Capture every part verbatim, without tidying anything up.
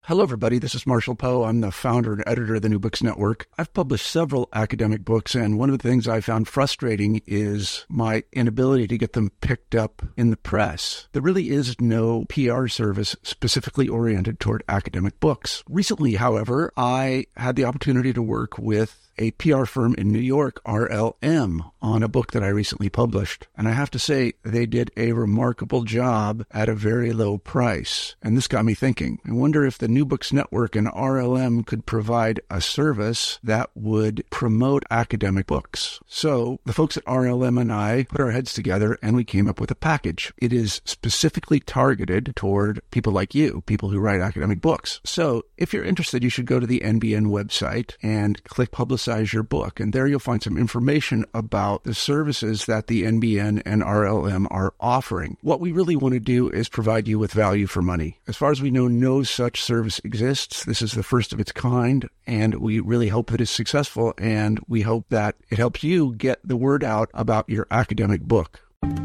Hello, everybody. This is Marshall Poe. I'm the founder and editor of the New Books Network. I've published several academic books, and one of the things I found frustrating is my inability to get them picked up in the press. There really is no P R service specifically oriented toward academic books. Recently, however, I had the opportunity to work with a P R firm in New York, R L M, on a book that I recently published. And I have to say, they did a remarkable job at a very low price. And this got me thinking. I wonder if the New Books Network and R L M could provide a service that would promote academic books. So the folks at R L M and I put our heads together and we came up with a package. It is specifically targeted toward people like you, people who write academic books. So if you're interested, you should go to the N B N website and click Publicize your book. And there you'll find some information about the services that the N B N and R L M are offering. What we really want to do is provide you with value for money. As far as we know, no such service exists. This is the first of its kind, and we really hope that it's successful, and we hope that it helps you get the word out about your academic book.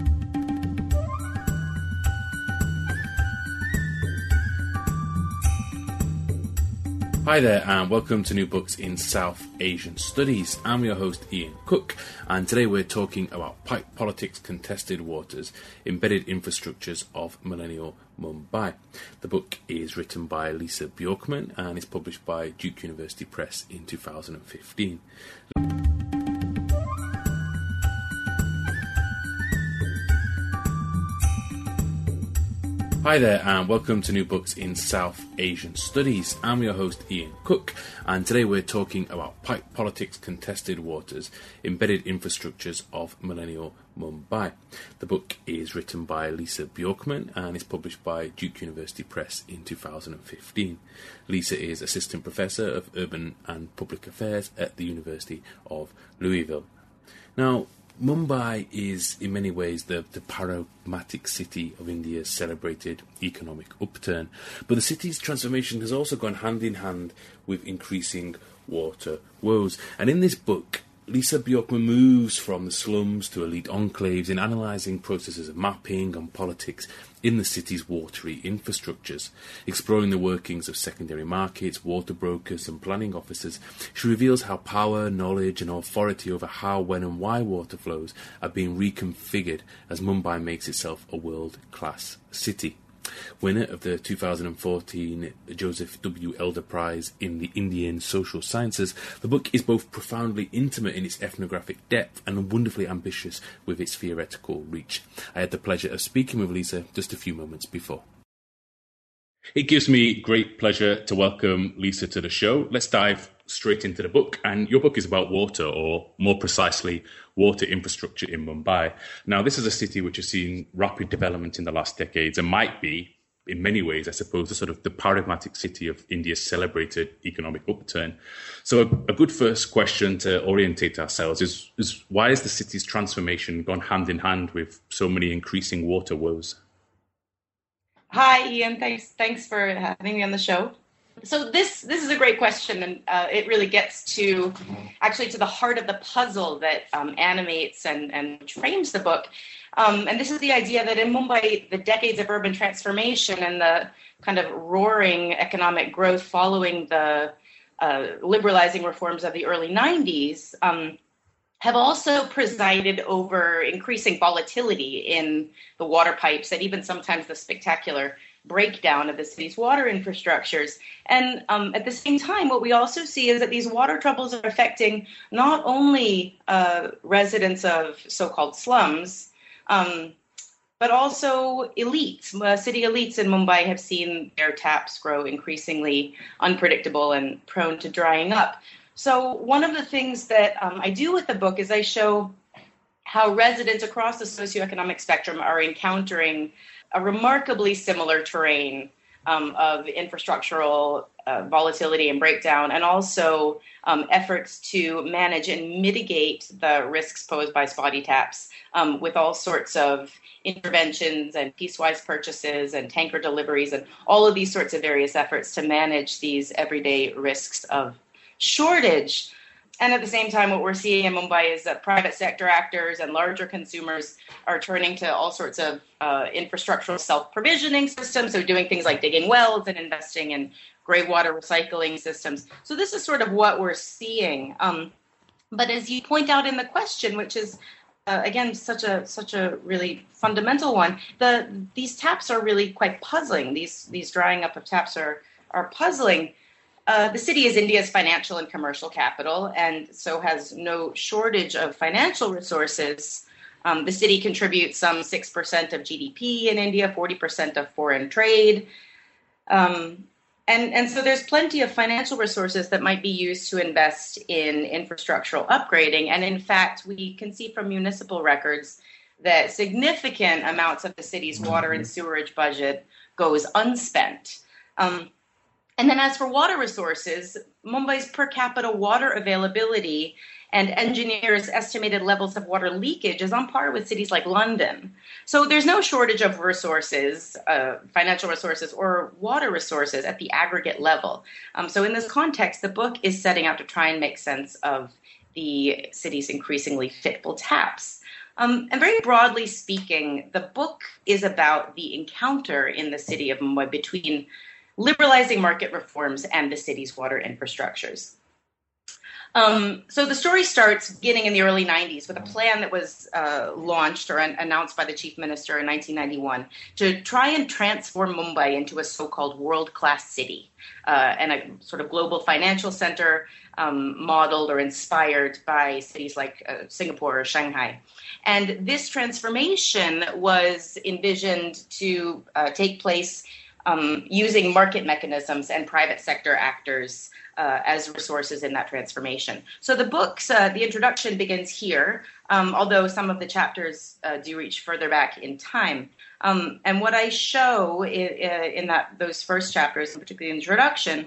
Hi there and welcome to New Books in South Asian Studies. I'm your host Ian Cook, and today we're talking about pipe politics, contested waters, embedded infrastructures of millennial Mumbai. The book is written by Lisa Bjorkman and is published by Duke University Press in two thousand fifteen. Hi there and welcome to New Books in South Asian Studies. I'm your host Ian Cook, and today we're talking about pipe politics, contested waters, embedded infrastructures of millennial Mumbai. The book is written by Lisa Bjorkman and is published by Duke University Press in two thousand fifteen. Lisa is Assistant Professor of Urban and Public Affairs at the University of Louisville. Now, Mumbai is in many ways the, the paradigmatic city of India's celebrated economic upturn, but the city's transformation has also gone hand in hand with increasing water woes. And in this book, Lisa Bjorkman moves from the slums to elite enclaves in analysing processes of mapping and politics in the city's watery infrastructures. Exploring the workings of secondary markets, water brokers and planning officers, she reveals how power, knowledge and authority over how, when and why water flows are being reconfigured as Mumbai makes itself a world-class city. Winner of the two thousand fourteen Joseph W. Elder Prize in the Indian Social Sciences, the book is both profoundly intimate in its ethnographic depth and wonderfully ambitious with its theoretical reach. I had the pleasure of speaking with Lisa just a few moments before. It gives me great pleasure to welcome Lisa to the show. Let's dive straight into the book. And your book is about water, or more precisely, water infrastructure in Mumbai. Now, this is a city which has seen rapid development in the last decades and might be, in many ways, I suppose, the sort of the paradigmatic city of India's celebrated economic upturn. So a, a good first question to orientate ourselves is, is why has the city's transformation gone hand in hand with so many increasing water woes? Hi, Ian. Thanks, thanks for having me on the show. So this this is a great question, and uh, it really gets to actually to the heart of the puzzle that um, animates and, and frames the book. Um, and this is the idea that in Mumbai, the decades of urban transformation and the kind of roaring economic growth following the uh, liberalizing reforms of the early nineties um, have also presided over increasing volatility in the water pipes and even sometimes the spectacular breakdown of the city's water infrastructures. And um, at the same time, what we also see is that these water troubles are affecting not only uh, residents of so-called slums, um, but also elites. Uh, city elites in Mumbai have seen their taps grow increasingly unpredictable and prone to drying up. So one of the things that um, I do with the book is I show how residents across the socioeconomic spectrum are encountering a remarkably similar terrain um, of infrastructural uh, volatility and breakdown, and also um, efforts to manage and mitigate the risks posed by spotty taps um, with all sorts of interventions and piecewise purchases and tanker deliveries and all of these sorts of various efforts to manage these everyday risks of shortage. and at the same time, what we're seeing in Mumbai is that private sector actors and larger consumers are turning to all sorts of uh, infrastructural self-provisioning systems, so doing things like digging wells and investing in grey water recycling systems. So this is sort of what we're seeing. Um, but as you point out in the question, which is uh, again such a such a really fundamental one, the these taps are really quite puzzling. These these drying up of taps are are puzzling. Uh, the city is India's financial and commercial capital, and so has no shortage of financial resources. Um, the city contributes some six percent of G D P in India, forty percent of foreign trade. Um, and, and so there's plenty of financial resources that might be used to invest in infrastructural upgrading. And in fact, we can see from municipal records that significant amounts of the city's water and sewerage budget goes unspent. Um, And then as for water resources, Mumbai's per capita water availability and engineers' estimated levels of water leakage is on par with cities like London. So there's no shortage of resources, uh, financial resources or water resources at the aggregate level. Um, so in this context, the book is setting out to try and make sense of the city's increasingly fitful taps. Um, and very broadly speaking, the book is about the encounter in the city of Mumbai between liberalizing market reforms and the city's water infrastructures. Um, so the story starts beginning in the early nineties with a plan that was uh, launched or an- announced by the chief minister in nineteen ninety-one to try and transform Mumbai into a so-called world-class city uh, and a sort of global financial center um, modeled or inspired by cities like uh, Singapore or Shanghai. And this transformation was envisioned to uh, take place Um, using market mechanisms and private sector actors uh, as resources in that transformation. So the book's, uh, the introduction begins here, um, although some of the chapters uh, do reach further back in time. Um, and what I show in, in that those first chapters, particularly the introduction,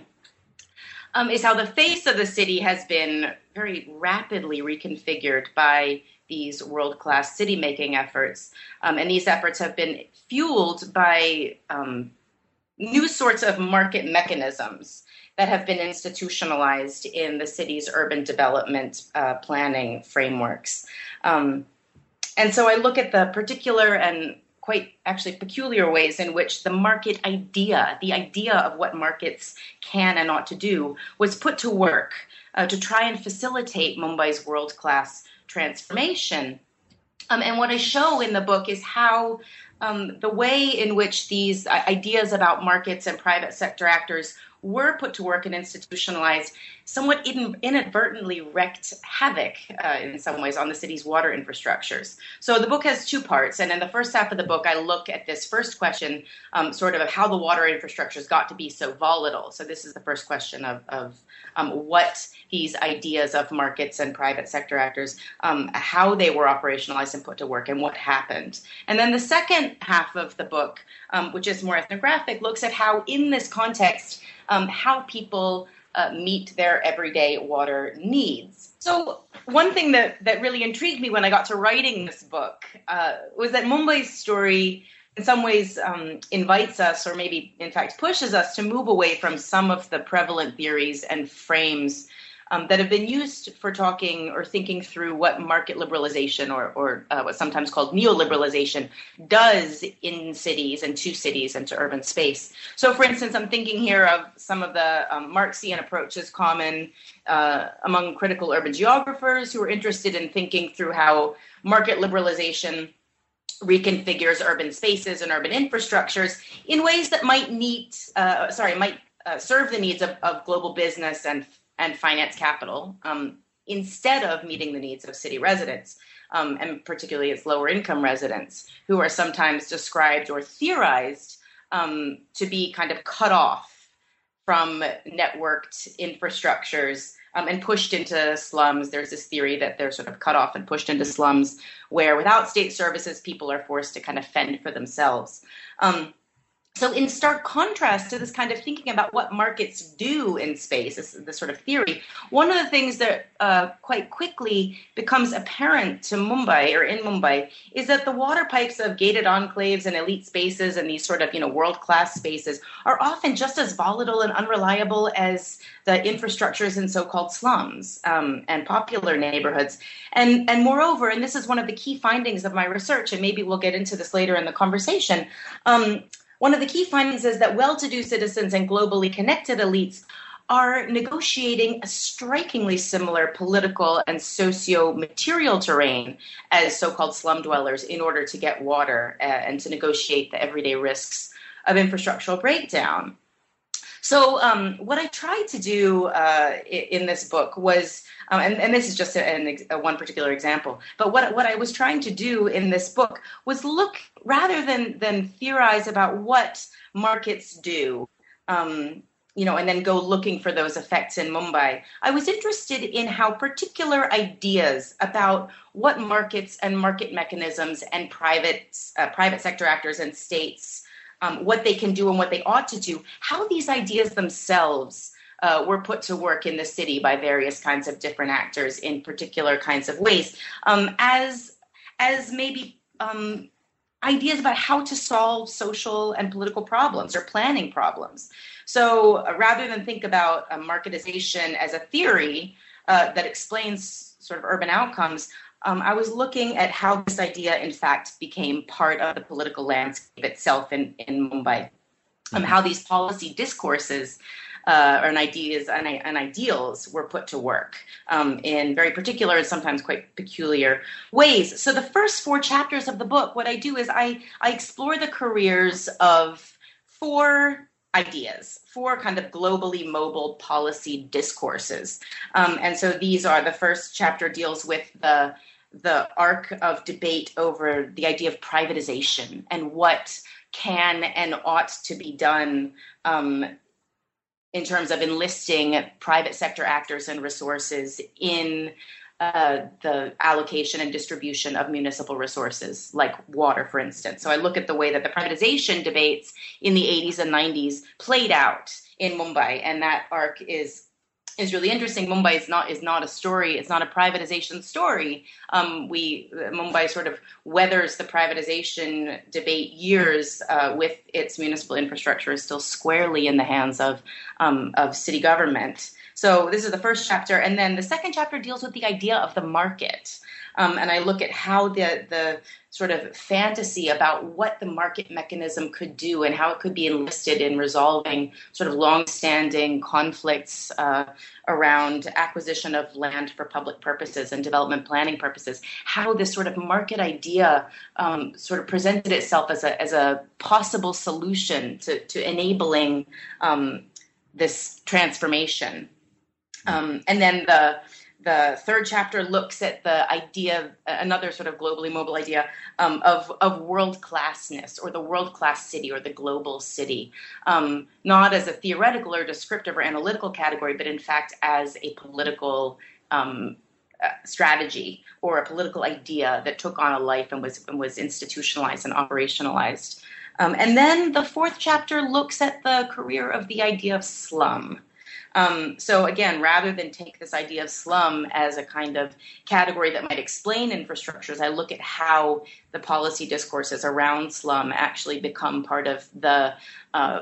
um, is how the face of the city has been very rapidly reconfigured by these world-class city-making efforts. Um, and these efforts have been fueled by um, new sorts of market mechanisms that have been institutionalized in the city's urban development uh, planning frameworks. Um, and so I look at the particular and quite actually peculiar ways in which the market idea, the idea of what markets can and ought to do, was put to work uh, to try and facilitate Mumbai's world-class transformation. Um, and what I show in the book is how Um, the way in which these ideas about markets and private sector actors were put to work and institutionalized somewhat in, inadvertently wreaked havoc uh, in some ways on the city's water infrastructures. So the book has two parts, and in the first half of the book, I look at this first question, um, sort of of how the water infrastructures got to be so volatile. So this is the first question of, of um, what these ideas of markets and private sector actors, um, how they were operationalized and put to work, and what happened. And then the second half of the book, um, which is more ethnographic, looks at how in this context, um, how people uh, meet their everyday water needs. So one thing that, that really intrigued me when I got to writing this book uh, was that Mumbai's story in some ways um, invites us, or maybe in fact pushes us, to move away from some of the prevalent theories and frames Um, that have been used for talking or thinking through what market liberalization or, or uh, what's sometimes called neoliberalization does in cities and to cities and to urban space. So, for instance, I'm thinking here of some of the um, Marxian approaches common uh, among critical urban geographers who are interested in thinking through how market liberalization reconfigures urban spaces and urban infrastructures in ways that might meet, uh, sorry, might uh, serve the needs of, of global business and and finance capital, um, instead of meeting the needs of city residents, um, and particularly its lower income residents, who are sometimes described or theorized um, to be kind of cut off from networked infrastructures um, and pushed into slums. There's this theory that they're sort of cut off and pushed into slums where without state services, people are forced to kind of fend for themselves. Um, So in stark contrast to this kind of thinking about what markets do in space, this, this sort of theory, one of the things that uh, quite quickly becomes apparent to Mumbai or in Mumbai is that the water pipes of gated enclaves and elite spaces and these sort of, you know, world-class spaces are often just as volatile and unreliable as the infrastructures in so-called slums um, and popular neighborhoods. And, and moreover, and this is one of the key findings of my research, and maybe we'll get into this later in the conversation, um, one of the key findings is that well-to-do citizens and globally connected elites are negotiating a strikingly similar political and socio-material terrain as so-called slum dwellers in order to get water uh, and to negotiate the everyday risks of infrastructural breakdown. So um, what I tried to do uh, in this book was, um, and, and this is just a, a one particular example, but what what I was trying to do in this book was look, rather than than theorize about what markets do, um, you know, and then go looking for those effects in Mumbai, I was interested in how particular ideas about what markets and market mechanisms and private uh, private sector actors and states, Um, what they can do and what they ought to do, how these ideas themselves uh, were put to work in the city by various kinds of different actors in particular kinds of ways, um, as as maybe um, ideas about how to solve social and political problems or planning problems. So uh, rather than think about uh, marketization as a theory uh, that explains sort of urban outcomes, Um, I was looking at how this idea, in fact, became part of the political landscape itself in, in Mumbai, um, how these policy discourses uh, and ideas and, and ideals were put to work um, in very particular and sometimes quite peculiar ways. So the first four chapters of the book, what I do is I, I explore the careers of four ideas, four kind of globally mobile policy discourses. Um, and so these are, the first chapter deals with the the arc of debate over the idea of privatization and what can and ought to be done um, in terms of enlisting private sector actors and resources in uh, the allocation and distribution of municipal resources, like water, for instance. So I look at the way that the privatization debates in the eighties and nineties played out in Mumbai, and that arc is is really interesting. Mumbai is not is not a story. It's not a privatization story. Um, we Mumbai sort of weathers the privatization debate years uh, with its municipal infrastructure is still squarely in the hands of um, of city government. So this is the first chapter, and then the second chapter deals with the idea of the market. Um, and I look at how the the sort of fantasy about what the market mechanism could do and how it could be enlisted in resolving sort of long-standing conflicts uh, around acquisition of land for public purposes and development planning purposes, how this sort of market idea um, sort of presented itself as a as a possible solution to, to enabling um, this transformation. Um, and then the The third chapter looks at the idea, another sort of globally mobile idea um, of, of world-classness or the world-class city or the global city, um, not as a theoretical or descriptive or analytical category, but in fact as a political um, uh, strategy or a political idea that took on a life and was, and was institutionalized and operationalized. Um, and then the fourth chapter looks at the career of the idea of slum. Um, so again, rather than take this idea of slum as a kind of category that might explain infrastructures, I look at how the policy discourses around slum actually become part of the, uh,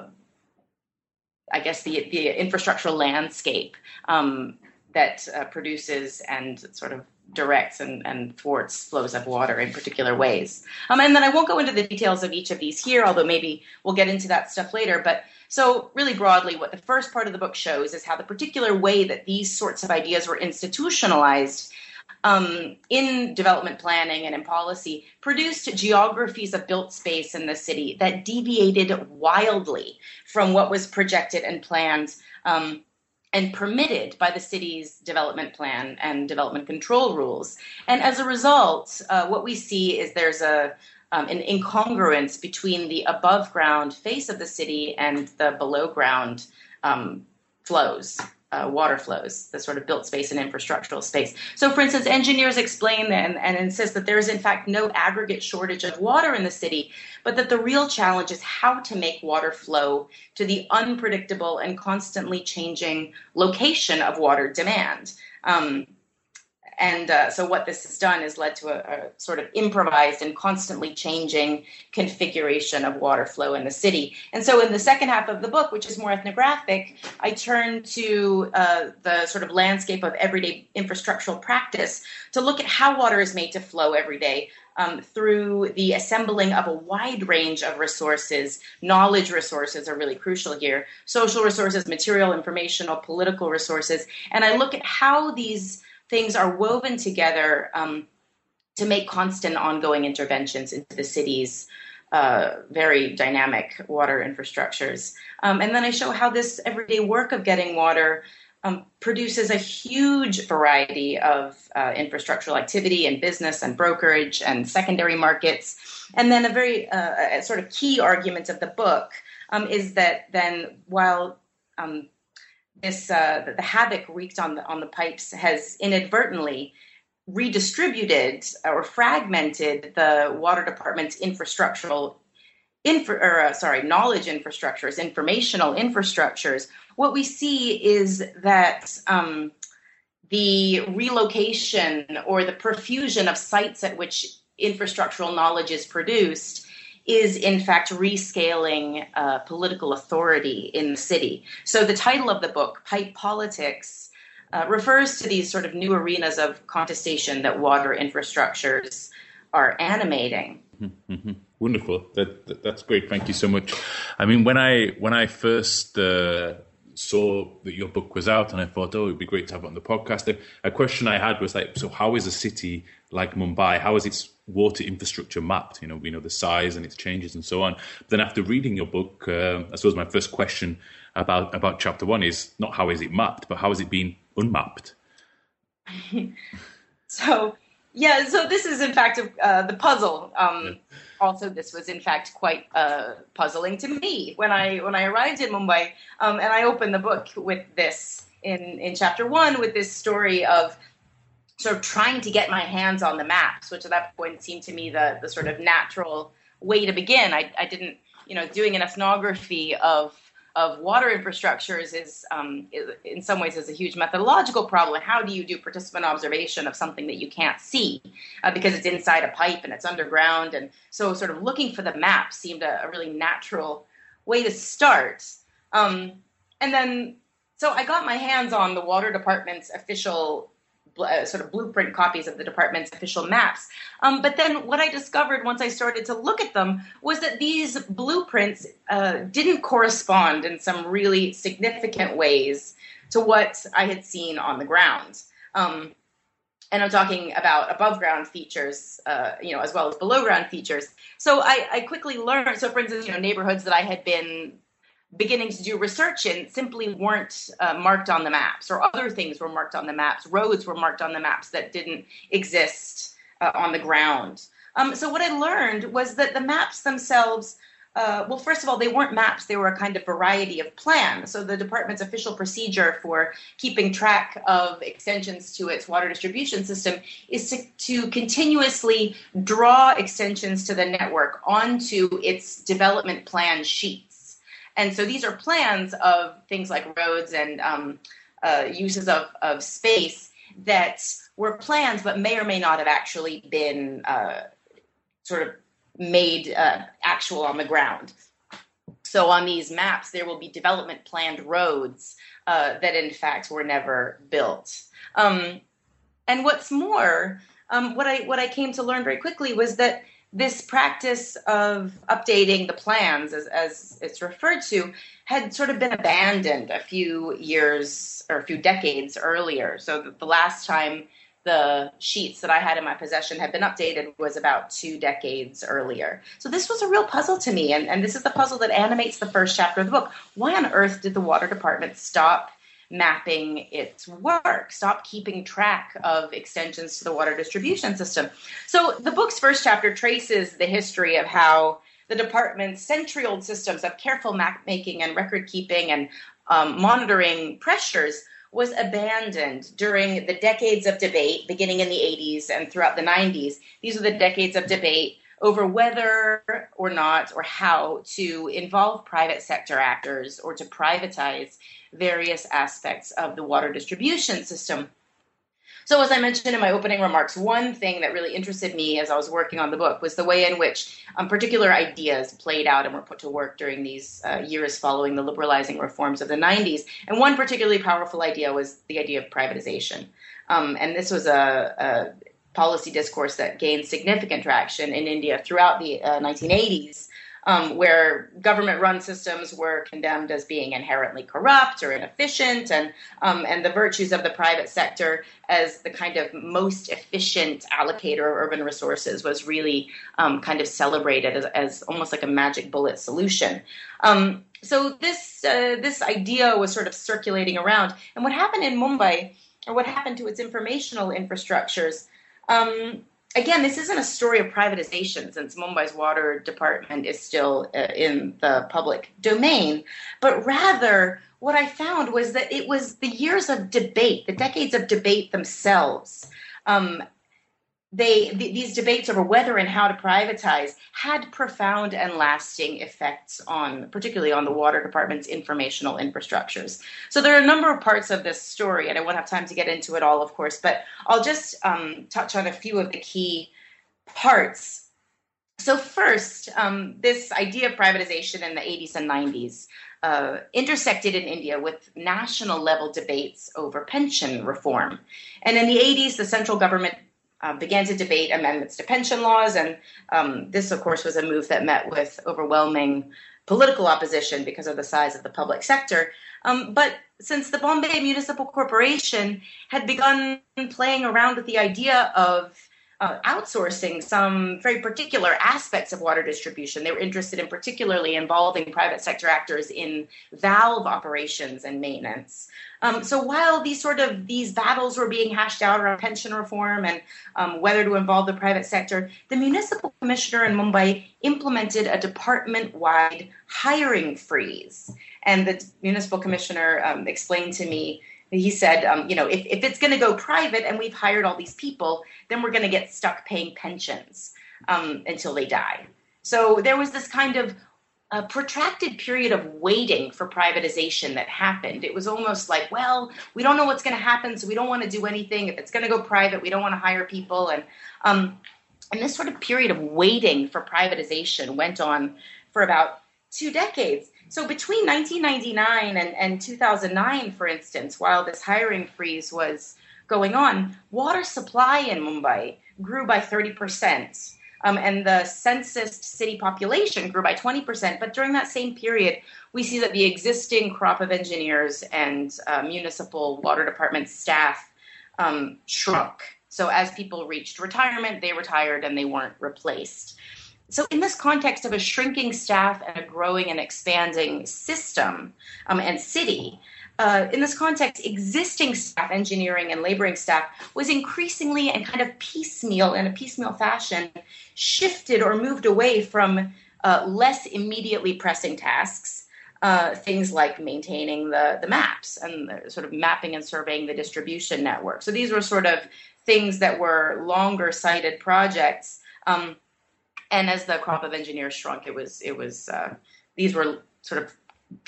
I guess, the, the infrastructural landscape um, that uh, produces and sort of directs and, and thwarts flows of water in particular ways. Um, and then I won't go into the details of each of these here, although maybe we'll get into that stuff later. But so really broadly, what the first part of the book shows is how the particular way that these sorts of ideas were institutionalized um, in development planning and in policy produced geographies of built space in the city that deviated wildly from what was projected and planned um, and permitted by the city's development plan and development control rules. And as a result, uh, what we see is there's a Um, an incongruence between the above ground face of the city and the below ground um, flows uh, water flows, the sort of built space and infrastructural space. So, for instance, engineers explain and, and insist that there is, in fact, no aggregate shortage of water in the city, but that the real challenge is how to make water flow to the unpredictable and constantly changing location of water demand. Um, And uh, so what this has done is led to a, a sort of improvised and constantly changing configuration of water flow in the city. And so in the second half of the book, which is more ethnographic, I turn to uh, the sort of landscape of everyday infrastructural practice to look at how water is made to flow every day um, through the assembling of a wide range of resources. Knowledge resources are really crucial here. Social resources, material, informational, political resources. And I look at how these things are woven together um, to make constant ongoing interventions into the city's uh, very dynamic water infrastructures. Um, and then I show how this everyday work of getting water um, produces a huge variety of uh, infrastructural activity and business and brokerage and secondary markets. And then a very uh, a sort of key argument of the book um, is that then while um, This uh, the havoc wreaked on the on the pipes has inadvertently redistributed or fragmented the water department's infrastructural, infra, or uh, sorry, knowledge infrastructures, informational infrastructures. What we see is that um, the relocation or the profusion of sites at which infrastructural knowledge is produced is in fact rescaling uh, political authority in the city. So the title of the book, Pipe Politics, uh, refers to these sort of new arenas of contestation that water infrastructures are animating. Mm-hmm. Wonderful. That, that that's great. Thank you so much. I mean, when I when I first uh, saw that your book was out, and I thought, oh, it'd be great to have it on the podcast. A, a question I had was like, so how is a city like Mumbai? How is its water infrastructure mapped? You know, we know the size and its changes and so on. But then after reading your book, uh, I suppose my first question about about chapter one is not how is it mapped, but how is it being unmapped? so, yeah, so this is in fact uh, the puzzle. Um, yeah. Also, this was in fact quite uh, puzzling to me when I when I arrived in Mumbai, um, and I opened the book with this in in chapter one with this story of sort of trying to get my hands on the maps, which at that point seemed to me the, the sort of natural way to begin. I, I didn't, you know, doing an ethnography of of water infrastructures is, um, is, in some ways, is a huge methodological problem. How do you do participant observation of something that you can't see uh, because it's inside a pipe and it's underground? And so sort of looking for the map seemed a, a really natural way to start. Um, and then, so I got my hands on the water department's official Uh, sort of blueprint copies of the department's official maps. Um, but then what I discovered once I started to look at them was that these blueprints uh, didn't correspond in some really significant ways to what I had seen on the ground. Um, and I'm talking about above ground features, uh, you know, as well as below ground features. So I, I quickly learned, so for instance, you know, neighborhoods that I had been beginning to do research in simply weren't uh, marked on the maps, or other things were marked on the maps. Roads were marked on the maps that didn't exist uh, on the ground. Um, so what I learned was that the maps themselves, uh, well, first of all, they weren't maps. They were a kind of variety of plans. So the department's official procedure for keeping track of extensions to its water distribution system is to, to continuously draw extensions to the network onto its development plan sheets. And so these are plans of things like roads and um, uh, uses of, of space that were plans but may or may not have actually been uh, sort of made uh, actual on the ground. So on these maps, there will be development planned roads uh, that in fact were never built. Um, and what's more, um, what I what I came to learn very quickly was that this practice of updating the plans, as, as it's referred to, had sort of been abandoned a few years or a few decades earlier. So the, the last time the sheets that I had in my possession had been updated was about two decades earlier. So this was a real puzzle to me, and, and this is the puzzle that animates the first chapter of the book. Why on earth did the water department stop mapping its work, stop keeping track of extensions to the water distribution system? So the book's first chapter traces the history of how the department's century-old systems of careful map making and record keeping and um, monitoring pressures was abandoned during the decades of debate, beginning in the eighties and throughout the nineties. These were the decades of debate over whether or not or how to involve private sector actors or to privatize various aspects of the water distribution system. So as I mentioned in my opening remarks, one thing that really interested me as I was working on the book was the way in which um, particular ideas played out and were put to work during these uh, years following the liberalizing reforms of the nineties. And one particularly powerful idea was the idea of privatization. Um, and this was a, a policy discourse that gained significant traction in India throughout the uh, nineteen eighties. Um, where government-run systems were condemned as being inherently corrupt or inefficient, and um, and the virtues of the private sector as the kind of most efficient allocator of urban resources was really um, kind of celebrated as, as almost like a magic bullet solution. Um, so this uh, this idea was sort of circulating around, and what happened in Mumbai, or what happened to its informational infrastructures. Um, Again, this isn't a story of privatization, since Mumbai's water department is still uh, in the public domain, but rather what I found was that it was the years of debate, the decades of debate themselves. Um, they th- these debates over whether and how to privatize had profound and lasting effects on, particularly on the water department's informational infrastructures. So there are a number of parts of this story, and I won't have time to get into it all, of course, but I'll just um, touch on a few of the key parts. So first, um, this idea of privatization in the eighties and nineties uh, intersected in India with national level debates over pension reform. And in the eighties, the central government Uh, began to debate amendments to pension laws, and um, this, of course, was a move that met with overwhelming political opposition because of the size of the public sector. Um, but since the Bombay Municipal Corporation had begun playing around with the idea of uh, outsourcing some very particular aspects of water distribution, they were interested in particularly involving private sector actors in valve operations and maintenance. Um, so while these sort of these battles were being hashed out around pension reform and um, whether to involve the private sector, the municipal commissioner in Mumbai implemented a department-wide hiring freeze. And the municipal commissioner um, explained to me, he said, um, you know, if, if it's going to go private and we've hired all these people, then we're going to get stuck paying pensions um, until they die. So there was this kind of a protracted period of waiting for privatization that happened. It was almost like, well, we don't know what's going to happen, so we don't want to do anything. If it's going to go private, we don't want to hire people. And um, and this sort of period of waiting for privatization went on for about two decades. So between nineteen ninety-nine and, and two thousand nine, for instance, while this hiring freeze was going on, water supply in Mumbai grew by thirty percent. Um, and the census city population grew by twenty percent. But during that same period, we see that the existing crop of engineers and uh, municipal water department staff um, shrunk. So as people reached retirement, they retired and they weren't replaced. So in this context of a shrinking staff and a growing and expanding system um, and city, Uh, in this context, existing staff, engineering and laboring staff, was increasingly and kind of piecemeal, in a piecemeal fashion, shifted or moved away from uh, less immediately pressing tasks, uh, things like maintaining the, the maps and the sort of mapping and surveying the distribution network. So these were sort of things that were longer-sighted projects. Um, and as the crop of engineers shrunk, it was it was uh, these were sort of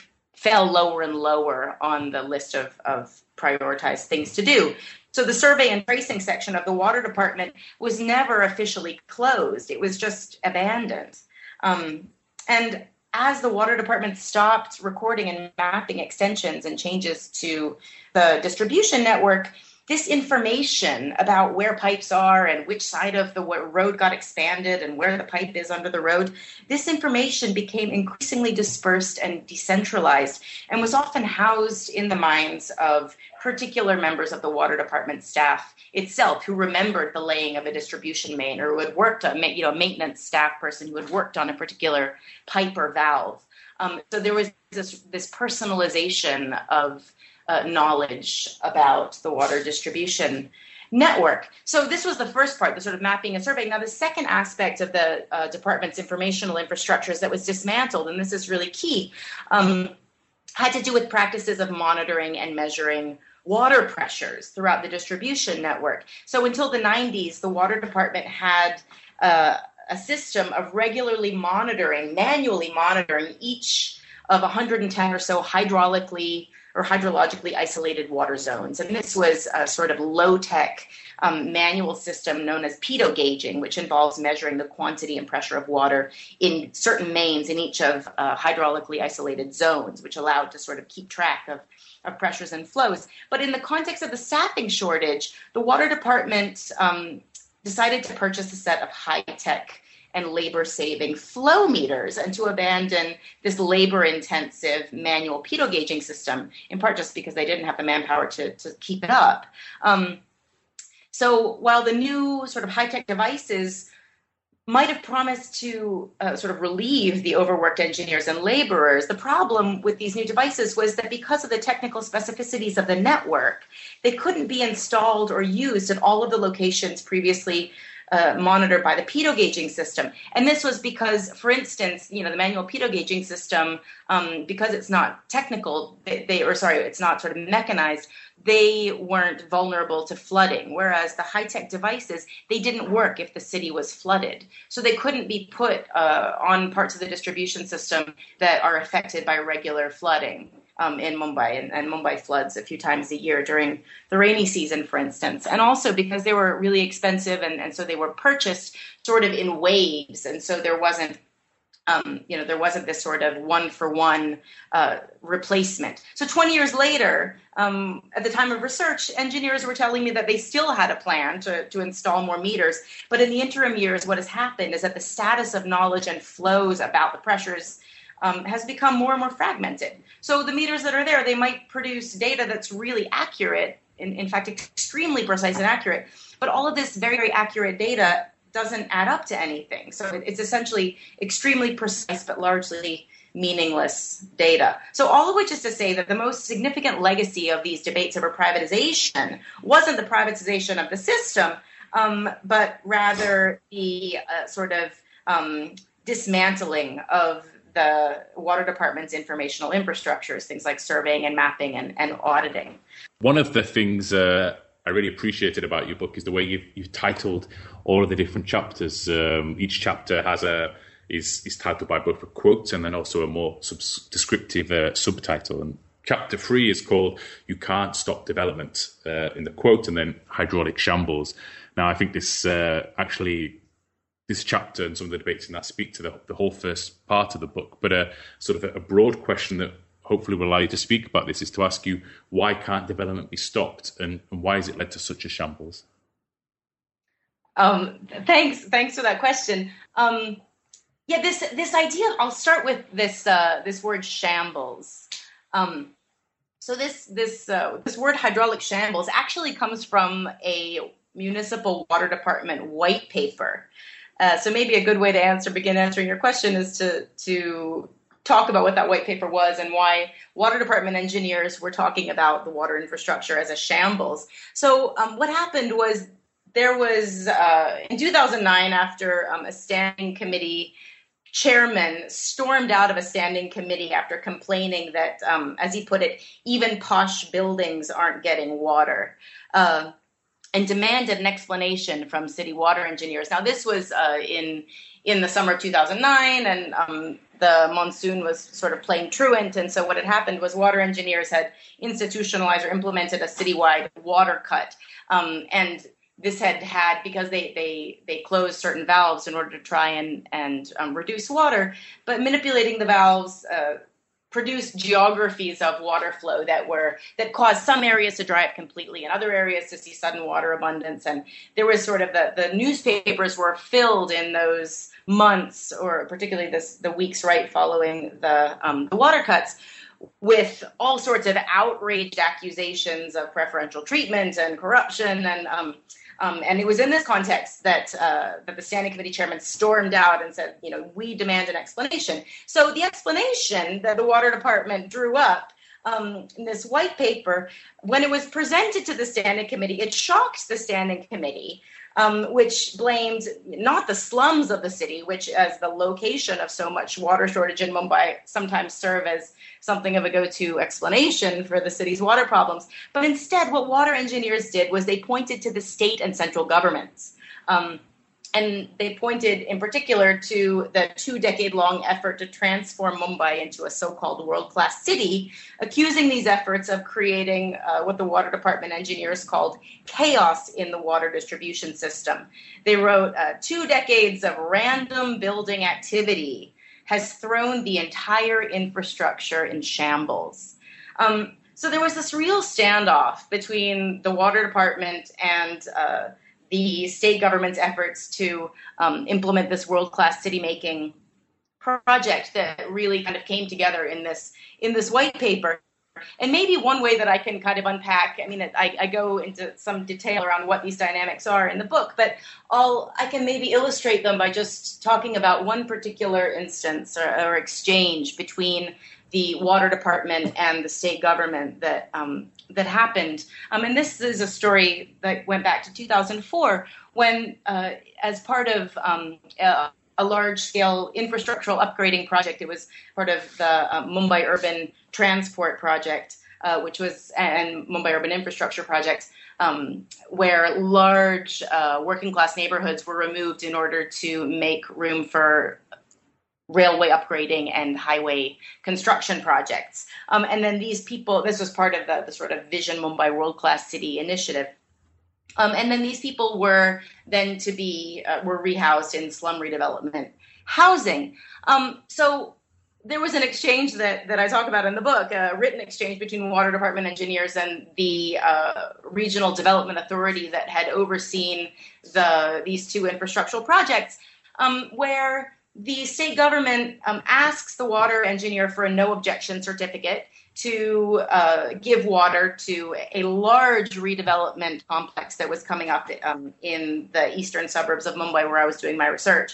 fell lower and lower on the list of, of prioritized things to do. So the survey and tracing section of the water department was never officially closed. It was just abandoned. Um, and as the water department stopped recording and mapping extensions and changes to the distribution network, this information about where pipes are and which side of the road got expanded and where the pipe is under the road, this information became increasingly dispersed and decentralized and was often housed in the minds of particular members of the water department staff itself who remembered the laying of a distribution main or who had worked on, you know, a maintenance staff person who had worked on a particular pipe or valve. Um, so there was this, this personalization of Uh, knowledge about the water distribution network. So this was the first part, the sort of mapping and surveying. Now, the second aspect of the uh, department's informational infrastructures that was dismantled, and this is really key, um, had to do with practices of monitoring and measuring water pressures throughout the distribution network. So until the nineties, the water department had uh, a system of regularly monitoring, manually monitoring each of one hundred ten or so hydraulically or hydrologically isolated water zones. And this was a sort of low-tech um, manual system known as pitot gauging, which involves measuring the quantity and pressure of water in certain mains in each of uh, hydraulically isolated zones, which allowed to sort of keep track of, of pressures and flows. But in the context of the staffing shortage, the water department um, decided to purchase a set of high-tech and labor-saving flow meters and to abandon this labor-intensive manual pitot gauging system, in part just because they didn't have the manpower to, to keep it up. Um, so while the new sort of high-tech devices might have promised to uh, sort of relieve the overworked engineers and laborers, the problem with these new devices was that because of the technical specificities of the network, they couldn't be installed or used at all of the locations previously Uh, monitored by the pitot gauging system. And this was because, for instance, you know, the manual pitot gauging system, um, because it's not technical, they, they or sorry, it's not sort of mechanized, they weren't vulnerable to flooding. Whereas the high-tech devices, they didn't work if the city was flooded. So they couldn't be put uh, on parts of the distribution system that are affected by regular flooding. Um, in Mumbai, and, and Mumbai floods a few times a year during the rainy season, for instance. And also because they were really expensive, and, and so they were purchased sort of in waves. And so there wasn't, um, you know, there wasn't this sort of one-for-one uh, replacement. So twenty years later, um, at the time of research, engineers were telling me that they still had a plan to, to install more meters. But in the interim years, what has happened is that the status of knowledge and flows about the pressures Um, has become more and more fragmented. So the meters that are there, they might produce data that's really accurate, in, in fact, extremely precise and accurate. But all of this very, very accurate data doesn't add up to anything. So it's essentially extremely precise but largely meaningless data. So all of which is to say that the most significant legacy of these debates over privatization wasn't the privatization of the system, um, but rather the uh, sort of um, dismantling of the water department's informational infrastructures, things like surveying and mapping and, and auditing. One of the things uh, I really appreciated about your book is the way you've, you've titled all of the different chapters. Um, each chapter has a is is titled by both a quote and then also a more sub- descriptive uh, subtitle. And chapter three is called "You Can't Stop Development" uh, in the quote, and then "Hydraulic Shambles." Now, I think this uh, actually. This chapter and some of the debates in that speak to the, the whole first part of the book. But a sort of a, a broad question that hopefully will allow you to speak about this is to ask you, why can't development be stopped, and, and why has it led to such a shambles? Um, thanks, thanks for that question. Um, yeah, this this idea. I'll start with this uh, this word shambles. Um, so this this uh, this word hydraulic shambles actually comes from a municipal water department white paper. Uh, so maybe a good way to answer, begin answering your question is to to talk about what that white paper was and why water department engineers were talking about the water infrastructure as a shambles. So um, what happened was there was, uh, in two thousand nine, after um, a standing committee chairman stormed out of a standing committee after complaining that, um, as he put it, even posh buildings aren't getting water. Uh, and demanded an explanation from city water engineers. Now, this was uh, in in the summer of two thousand nine, and um, the monsoon was sort of playing truant. And so what had happened was water engineers had institutionalized or implemented a citywide water cut. Um, and this had had, because they, they, they closed certain valves in order to try and, and um, reduce water, but manipulating the valves uh, produced geographies of water flow that were that caused some areas to dry up completely and other areas to see sudden water abundance. And there was sort of the, the newspapers were filled in those months, or particularly this the weeks right following the um, the water cuts, with all sorts of outraged accusations of preferential treatment and corruption. And um, um, and it was in this context that uh, that the standing committee chairman stormed out and said, you know, we demand an explanation. So the explanation that the water department drew up um, in this white paper, when it was presented to the Standing Committee, it shocked the Standing Committee, um, which blamed not the slums of the city, which as the location of so much water shortage in Mumbai sometimes serve as something of a go-to explanation for the city's water problems. But instead, what water engineers did was they pointed to the state and central governments. Um, And they pointed in particular to the two-decade-long effort to transform Mumbai into a so-called world-class city, accusing these efforts of creating uh, what the water department engineers called chaos in the water distribution system. They wrote, uh, two decades of random building activity has thrown the entire infrastructure in shambles. Um, so there was this real standoff between the water department and uh, the state government's efforts to um, implement this world-class city-making project that really kind of came together in this in this white paper. And maybe one way that I can kind of unpack, I mean, I, I go into some detail around what these dynamics are in the book, but I'll, I can maybe illustrate them by just talking about one particular instance or, or exchange between the water department and the state government that um, that happened. Um, and this is a story that went back to two thousand four when, uh, as part of um, a, a large-scale infrastructural upgrading project, it was part of the uh, Mumbai Urban Transport Project, uh, which was, and Mumbai Urban Infrastructure Project, um, where large uh, working-class neighborhoods were removed in order to make room for railway upgrading and highway construction projects. Um, and then these people, this was part of the, the sort of Vision Mumbai World Class City initiative. Um, and then these people were then to be, uh, were rehoused in slum redevelopment housing. Um, so there was an exchange that, that I talk about in the book, a written exchange between water department engineers and the uh, regional development authority that had overseen the these two infrastructural projects, um, where the state government um, asks the water engineer for a no objection certificate to uh, give water to a large redevelopment complex that was coming up um, in the eastern suburbs of Mumbai, where I was doing my research.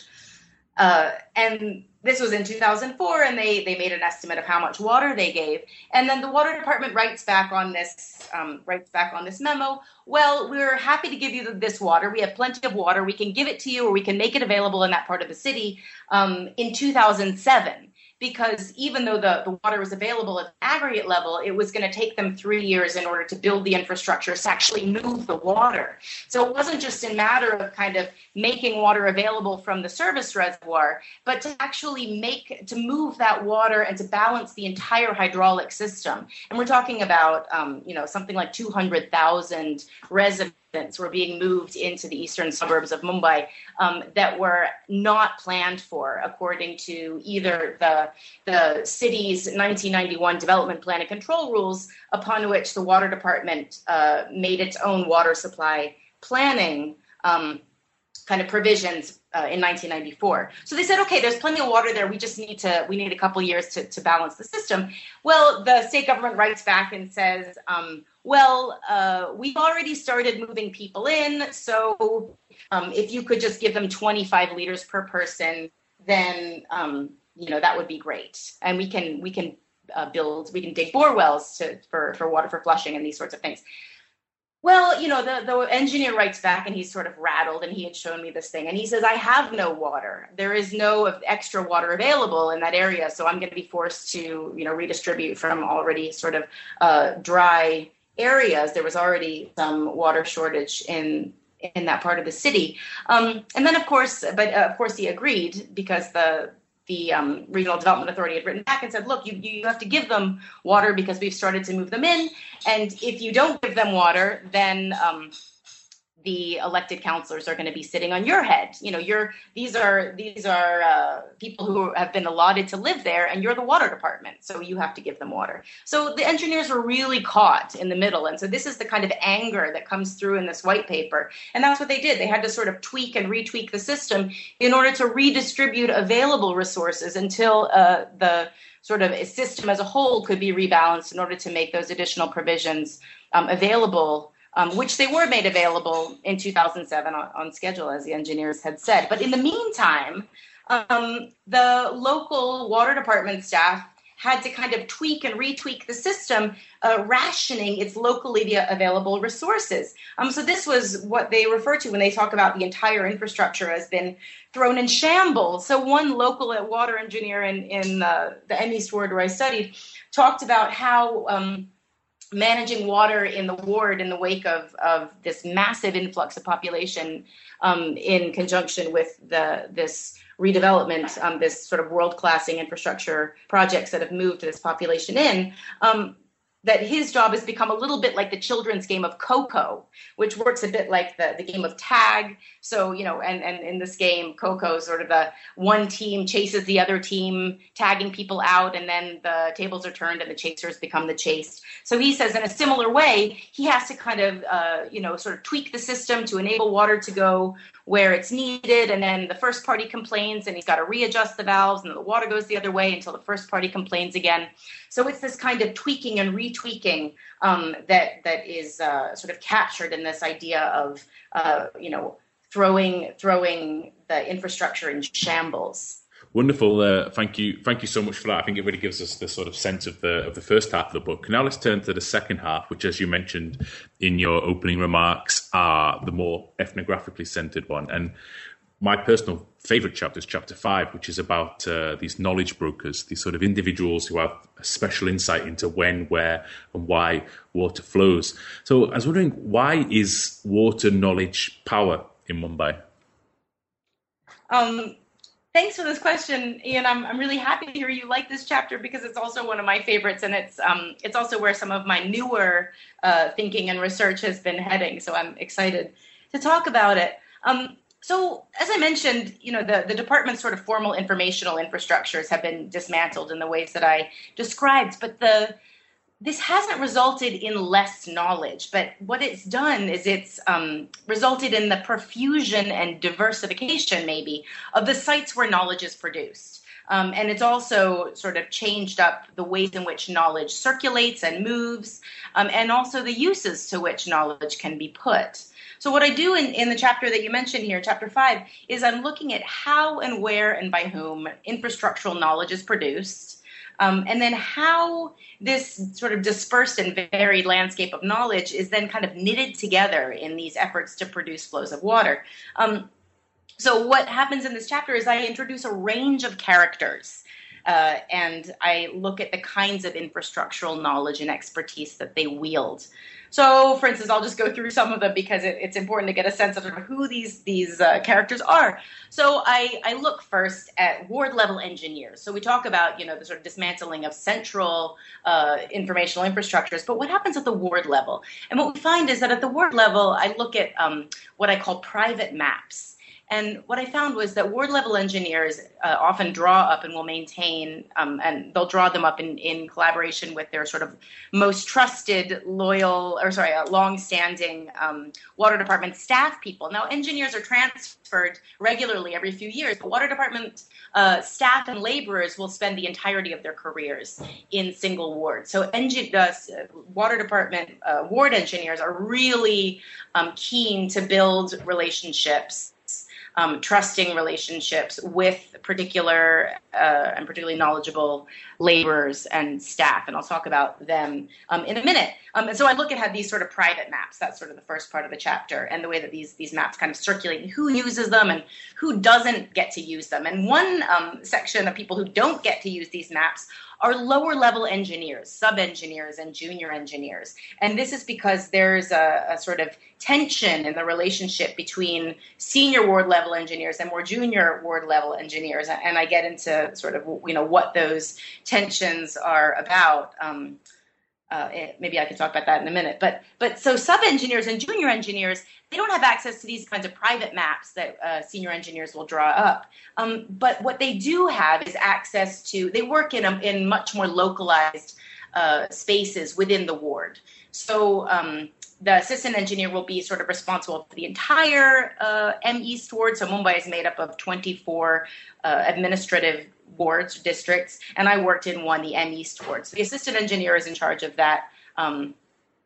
Uh, and this was in two thousand four, and they they made an estimate of how much water they gave. And then the water department writes back on this um, writes back on this memo. Well, we're happy to give you this water. We have plenty of water. We can give it to you, or we can make it available in that part of the city um, in two thousand seven. Because even though the, the water was available at the aggregate level, it was going to take them three years in order to build the infrastructure to actually move the water. So it wasn't just a matter of kind of making water available from the service reservoir, but to actually make, to move that water and to balance the entire hydraulic system. And we're talking about, um, you know, something like two hundred thousand residents were being moved into the eastern suburbs of Mumbai um, that were not planned for according to either the, the city's nineteen ninety-one development plan and control rules, upon which the water department uh, made its own water supply planning um, kind of provisions uh, in nineteen ninety-four. So they said, okay, there's plenty of water there. We just need to, we need a couple years to, to balance the system. Well, the state government writes back and says, um, well, uh, we've already started moving people in. So um, if you could just give them twenty-five liters per person, then, um, you know, that would be great. And we can, we can uh, build, we can dig bore wells to, for, for water for flushing and these sorts of things. Well, you know, the, the engineer writes back and he's sort of rattled, and he had shown me this thing. And he says, I have no water. There is no extra water available in that area. So I'm going to be forced to, you know, redistribute from already sort of uh, dry areas. There was already some water shortage in in that part of the city. Um, and then, of course, but uh, of course he agreed, because the the um, Regional Development Authority had written back and said, look, you, you have to give them water because we've started to move them in. And if you don't give them water, then um, the elected councillors are going to be sitting on your head. You know, you're these are these are uh, people who have been allotted to live there, and you're the water department, so you have to give them water. So the engineers were really caught in the middle, and so this is the kind of anger that comes through in this white paper, and that's what they did. They had to sort of tweak and retweak the system in order to redistribute available resources until uh, the sort of system as a whole could be rebalanced in order to make those additional provisions um, available. Um, which they were made available in two thousand seven on, on schedule, as the engineers had said. But in the meantime, um, the local water department staff had to kind of tweak and retweak the system, uh, rationing its locally available resources. Um, so this was what they refer to when they talk about the entire infrastructure has been thrown in shambles. So one local water engineer in, in uh, the M East ward where I studied talked about how um, managing water in the ward in the wake of, of this massive influx of population um, in conjunction with the this redevelopment, um, this sort of world-classing infrastructure projects that have moved this population in, um, that his job has become a little bit like the children's game of Coco, which works a bit like the, the game of tag. So, you know, and, and in this game, Coco is sort of the one team chases the other team, tagging people out, and then the tables are turned and the chasers become the chased. So he says in a similar way, he has to kind of, uh, you know, sort of tweak the system to enable water to go where it's needed, and then the first party complains and he's got to readjust the valves and the water goes the other way until the first party complains again. So it's this kind of tweaking and retweaking um, that that is uh, sort of captured in this idea of, uh, you know, throwing throwing the infrastructure in shambles. Wonderful. Uh, thank you. Thank you so much for that. I think it really gives us the sort of sense of the of the first half of the book. Now let's turn to the second half, which, as you mentioned in your opening remarks, are the more ethnographically centered one. And my personal favorite chapter is chapter five, which is about uh, these knowledge brokers, these sort of individuals who have a special insight into when, where, and why water flows. So I was wondering, why is water knowledge power in Mumbai? Um. Thanks for this question, Ian. I'm I'm really happy to hear you like this chapter because it's also one of my favorites, and it's um it's also where some of my newer uh, thinking and research has been heading. So I'm excited to talk about it. Um, so as I mentioned, you know, the the department's sort of formal informational infrastructures have been dismantled in the ways that I described, but the this hasn't resulted in less knowledge, but what it's done is it's um, resulted in the profusion and diversification, maybe, of the sites where knowledge is produced. Um, and it's also sort of changed up the ways in which knowledge circulates and moves, um, and also the uses to which knowledge can be put. So what I do in, in the chapter that you mentioned here, chapter five, is I'm looking at how and where and by whom infrastructural knowledge is produced, Um, and then how this sort of dispersed and varied landscape of knowledge is then kind of knitted together in these efforts to produce flows of water. Um, so what happens in this chapter is I introduce a range of characters, uh, and I look at the kinds of infrastructural knowledge and expertise that they wield. So, for instance, I'll just go through some of them because it, it's important to get a sense of who these these uh, characters are. So I, I look first at ward-level engineers. So we talk about, you know, the sort of dismantling of central uh, informational infrastructures, but what happens at the ward level? And what we find is that at the ward level, I look at um, what I call private maps. And what I found was that ward-level engineers uh, often draw up and will maintain, um, and they'll draw them up in, in collaboration with their sort of most trusted, loyal, or sorry, uh, long-standing um, water department staff people. Now, engineers are transferred regularly every few years, but water department uh, staff and laborers will spend the entirety of their careers in single wards. So engin- uh, water department uh, ward engineers are really um, keen to build relationships, Um, trusting relationships with particular uh, and particularly knowledgeable laborers and staff, and I'll talk about them um, in a minute. Um, and so I look at how these sort of private maps, that's sort of the first part of the chapter, and the way that these these maps kind of circulate, and who uses them and who doesn't get to use them. And one um, section of people who don't get to use these maps are lower level engineers, sub-engineers and junior engineers. And this is because there's a, a sort of tension in the relationship between senior ward level engineers and more junior ward level engineers. And I get into sort of, you know, what those tensions are about. Um, uh, maybe I can talk about that in a minute. But but so sub-engineers and junior engineers, they don't have access to these kinds of private maps that uh, senior engineers will draw up. Um, but what they do have is access to, they work in, a, in much more localized uh, spaces within the ward. So um, the assistant engineer will be sort of responsible for the entire uh, M East ward. So Mumbai is made up of twenty-four uh, administrative wards, districts, and I worked in one, the M East ward. So the assistant engineer is in charge of that um,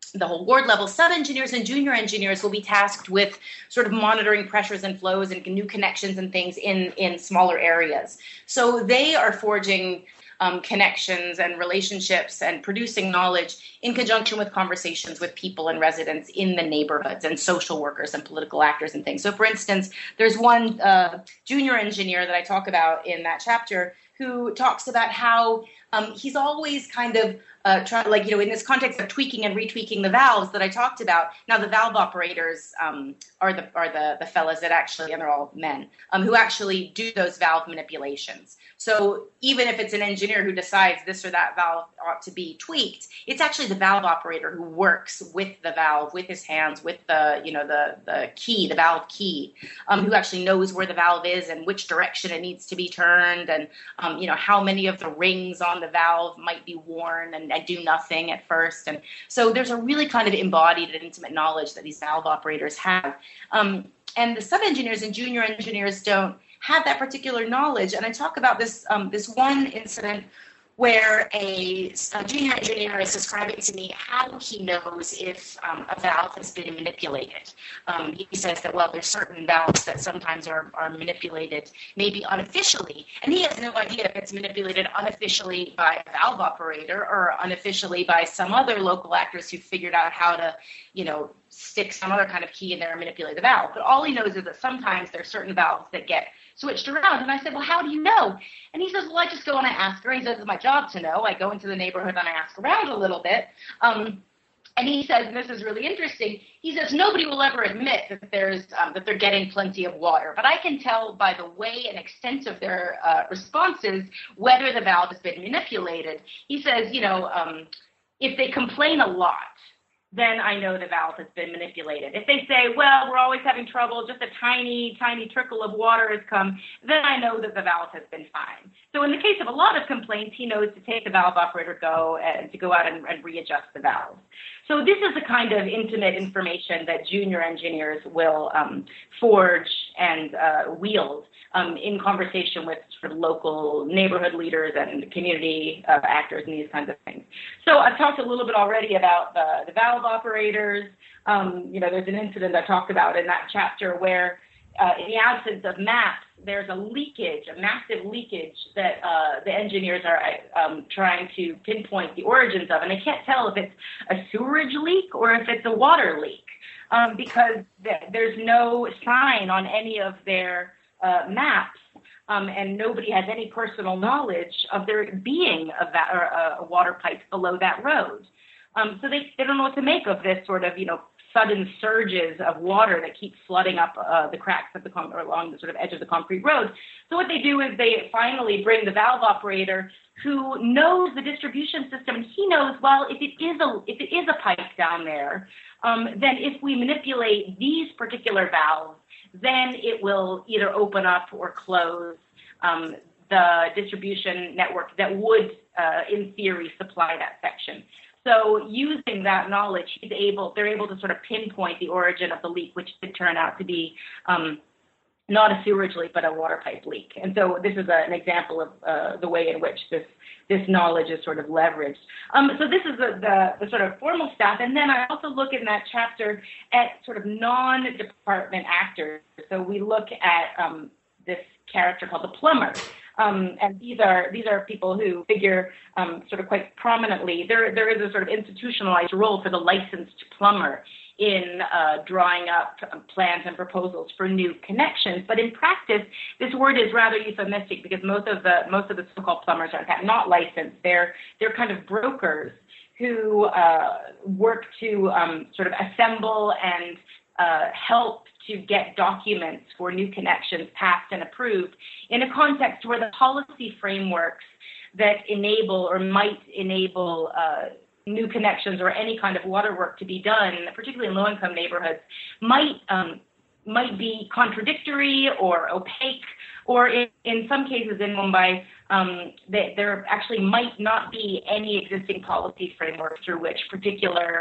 the whole ward level. Sub-engineers and junior engineers will be tasked with sort of monitoring pressures and flows and new connections and things in, in smaller areas. So they are forging um, connections and relationships and producing knowledge in conjunction with conversations with people and residents in the neighborhoods and social workers and political actors and things. So, for instance, there's one uh, junior engineer that I talk about in that chapter who talks about how um, he's always kind of uh, try, like, you know, in this context of tweaking and retweaking the valves that I talked about. Now, the valve operators um, are the are the the fellas that actually, and they're all men, um, who actually do those valve manipulations. So even if it's an engineer who decides this or that valve ought to be tweaked, it's actually the valve operator who works with the valve, with his hands, with the, you know, the, the key, the valve key, um, who actually knows where the valve is and which direction it needs to be turned, and, um, you know, how many of the rings on the valve might be worn and, and do nothing at first. And so there's a really kind of embodied and intimate knowledge that these valve operators have. Um, and the sub-engineers and junior engineers don't have that particular knowledge. And I talk about this um, this one incident where a, a junior engineer is describing to me how he knows if um, a valve has been manipulated. Um, he says that, well, there's certain valves that sometimes are, are manipulated maybe unofficially, and he has no idea if it's manipulated unofficially by a valve operator or unofficially by some other local actors who figured out how to, you know, stick some other kind of key in there and manipulate the valve. But all he knows is that sometimes there's certain valves that get switched around. And I said, well, how do you know? And he says, well, I just go and I ask her. He says, it's my job to know. I go into the neighborhood and I ask around a little bit. Um, and he says, and this is really interesting, he says, nobody will ever admit that there's um, that they're getting plenty of water. But I can tell by the way and extent of their uh, responses whether the valve has been manipulated. He says, you know, um, if they complain a lot, then I know the valve has been manipulated. If they say, well, we're always having trouble, just a tiny, tiny trickle of water has come, then I know that the valve has been fine. So in the case of a lot of complaints, he knows to take the valve operator go and to go out and, and readjust the valve. So this is the kind of intimate information that junior engineers will um, forge and uh, wield um, in conversation with sort of local neighborhood leaders and community uh, actors and these kinds of things. So I've talked a little bit already about the, the valve operators. Um, you know, there's an incident I talked about in that chapter where uh, in the absence of maps, there's a leakage, a massive leakage that uh, the engineers are um, trying to pinpoint the origins of. And they can't tell if it's a sewerage leak or if it's a water leak um, because th- there's no sign on any of their uh, maps. Um, and nobody has any personal knowledge of there being a, va- or a, a water pipe below that road. Um, so they, they don't know what to make of this sort of, you know, sudden surges of water that keep flooding up uh, the cracks of the con- or along the sort of edge of the concrete road. So what they do is they finally bring the valve operator who knows the distribution system. He knows, well, if it is a if it is a pipe down there, um, then if we manipulate these particular valves, then it will either open up or close um, the distribution network that would, uh, in theory, supply that section. So using that knowledge, he's able, they're able to sort of pinpoint the origin of the leak, which did turn out to be um, not a sewerage leak, but a water pipe leak. And so this is a, an example of uh, the way in which this this knowledge is sort of leveraged. Um, so this is the, the, the sort of formal staff. And then I also look in that chapter at sort of non-department actors. So we look at um, this character called the plumber. Um, and these are these are people who figure um, sort of quite prominently. There there is a sort of institutionalized role for the licensed plumber in uh, drawing up plans and proposals for new connections. But in practice, this word is rather euphemistic because most of the most of the so-called plumbers are in fact not licensed. They're they're kind of brokers who uh, work to um, sort of assemble and uh, help to get documents for new connections passed and approved in a context where the policy frameworks that enable or might enable uh, new connections or any kind of water work to be done, particularly in low-income neighborhoods, might um, might be contradictory or opaque, or in, in some cases in Mumbai, um, they, there actually might not be any existing policy framework through which particular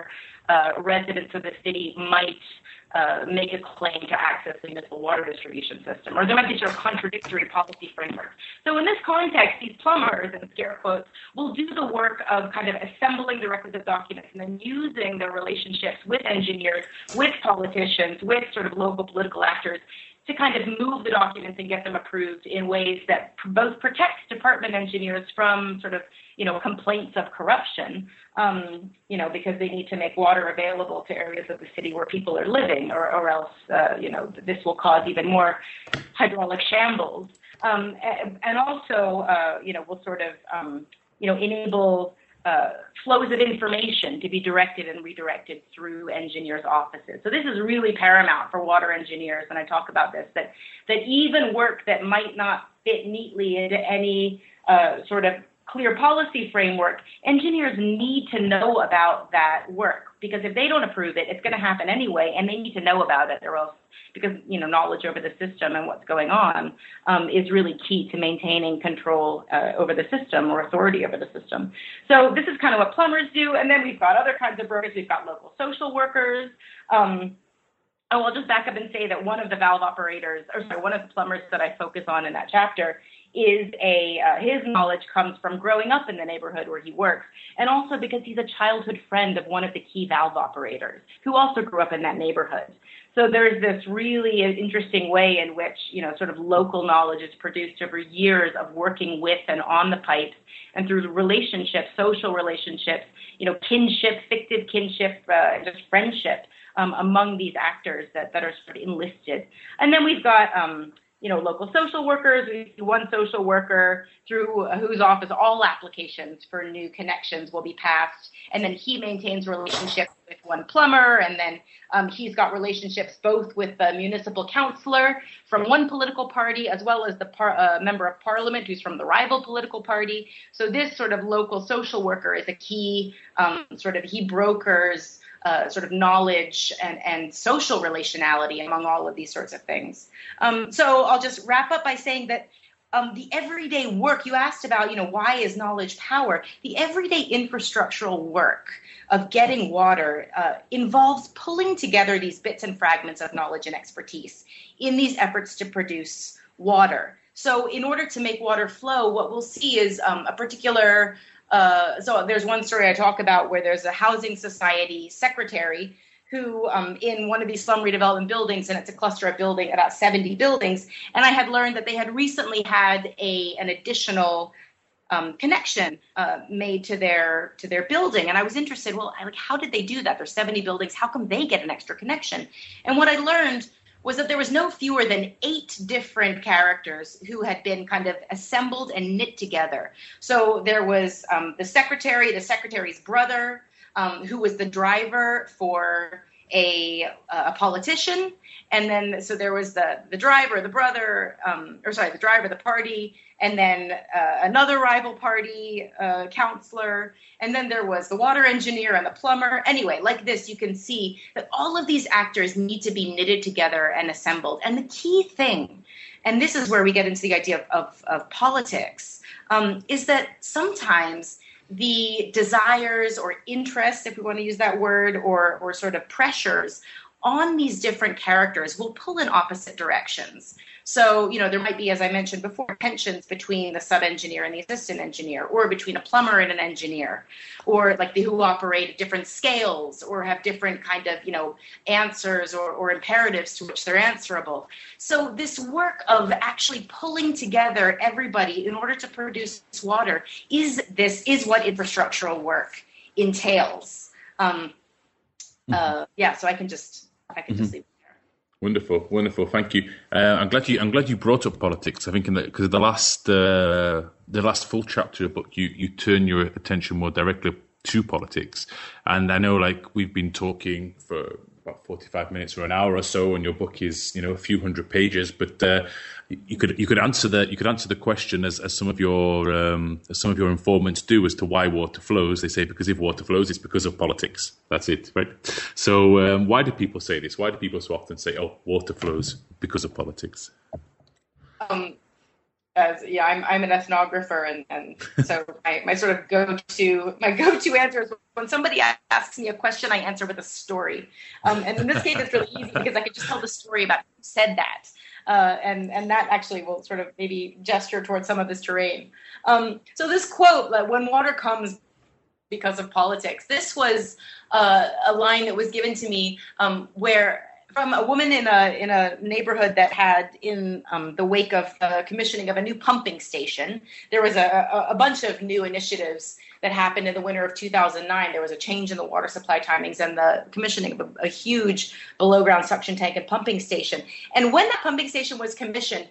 uh, residents of the city might uh, make a claim to access the municipal water distribution system, or there might be sort of contradictory policy frameworks. So in this context, these plumbers, in scare quotes, will do the work of kind of assembling the requisite documents and then using their relationships with engineers, with politicians, with sort of local political actors to kind of move the documents and get them approved in ways that both protects department engineers from sort of, you know, complaints of corruption, um, you know, because they need to make water available to areas of the city where people are living, or, or else, uh, you know, this will cause even more hydraulic shambles. Um, and, and also, uh, you know, will sort of, um, you know, enable Uh, flows of information to be directed and redirected through engineers' offices. So this is really paramount for water engineers, and I talk about this, that, that even work that might not fit neatly into any uh, sort of clear policy framework, engineers need to know about that work, because if they don't approve it, it's going to happen anyway, and they need to know about it, or else, because, you know, knowledge over the system and what's going on um, is really key to maintaining control uh, over the system, or authority over the system. So this is kind of what plumbers do. And then we've got other kinds of workers. We've got local social workers. Um, oh, I'll just back up and say that one of the valve operators, or sorry, one of the plumbers that I focus on in that chapter is a, uh, his knowledge comes from growing up in the neighborhood where he works, and also because he's a childhood friend of one of the key valve operators who also grew up in that neighborhood. So there's this really interesting way in which, you know, sort of local knowledge is produced over years of working with and on the pipes, and through relationships, social relationships, you know, kinship, fictive kinship, uh, just friendship um, among these actors that, that are sort of enlisted. And then we've got, um, you know, local social workers. We see one social worker through whose office all applications for new connections will be passed. And then he maintains relationships with one plumber. And then um, he's got relationships both with the municipal councillor from one political party, as well as the par- uh, member of parliament who's from the rival political party. So this sort of local social worker is a key um, sort of, he brokers Uh, sort of knowledge and, and social relationality among all of these sorts of things. Um, so I'll just wrap up by saying that um, the everyday work you asked about, you know, why is knowledge power? The everyday infrastructural work of getting water uh, involves pulling together these bits and fragments of knowledge and expertise in these efforts to produce water. So in order to make water flow, what we'll see is um, a particular Uh, so there's one story I talk about where there's a housing society secretary who um, in one of these slum redevelopment buildings, and it's a cluster of building, about seventy buildings, and I had learned that they had recently had a an additional um, connection uh, made to their to their building. And I was interested, well, I, like, how did they do that? There's seventy buildings. How come they get an extra connection? And what I learned was that there was no fewer than eight different characters who had been kind of assembled and knit together. So there was um, the secretary, the secretary's brother, um, who was the driver for a, a politician. And then, so there was the, the driver, the brother, um, or sorry, the driver, the party, and then uh, another rival party uh, counselor. And then there was the water engineer and the plumber. Anyway, like this, you can see that all of these actors need to be knitted together and assembled. And the key thing, and this is where we get into the idea of, of, of politics, um, is that sometimes the desires or interests, if we want to use that word, or, or sort of pressures on these different characters will pull in opposite directions. So, you know, there might be, as I mentioned before, tensions between the sub-engineer and the assistant engineer, or between a plumber and an engineer, or like the who operate at different scales, or have different kind of, you know, answers or, or imperatives to which they're answerable. So this work of actually pulling together everybody in order to produce water is this is what infrastructural work entails. Um, uh, yeah, so I can just I can just leave. Wonderful, wonderful. Thank you. Uh, I'm glad you. I'm glad you brought up politics. I think in the because the last uh, the last full chapter of the book, you you turn your attention more directly to politics. And I know, like, we've been talking for about forty-five minutes or an hour or so, and your book is, you know, a few hundred pages. But uh, you could you could answer the you could answer the question as, as some of your um, as some of your informants do as to why water flows. They say because if water flows, it's because of politics. That's it, right? So um, why do people say this? Why do people so often say, "Oh, water flows because of politics"? Um, As yeah, I'm I'm an ethnographer, and, and so my, my sort of go to my go to answer is when somebody asks me a question, I answer with a story. Um, and in this case, it's really easy because I could just tell the story about who said that, uh, and and that actually will sort of maybe gesture towards some of this terrain. Um, so this quote, like, "When water comes because of politics," this was uh, a line that was given to me um, where. From a woman in a in a neighborhood that had, in um, the wake of the commissioning of a new pumping station, there was a, a, a bunch of new initiatives that happened in the winter of two thousand nine. There was a change in the water supply timings and the commissioning of a, a huge below-ground suction tank and pumping station. And when that pumping station was commissioned,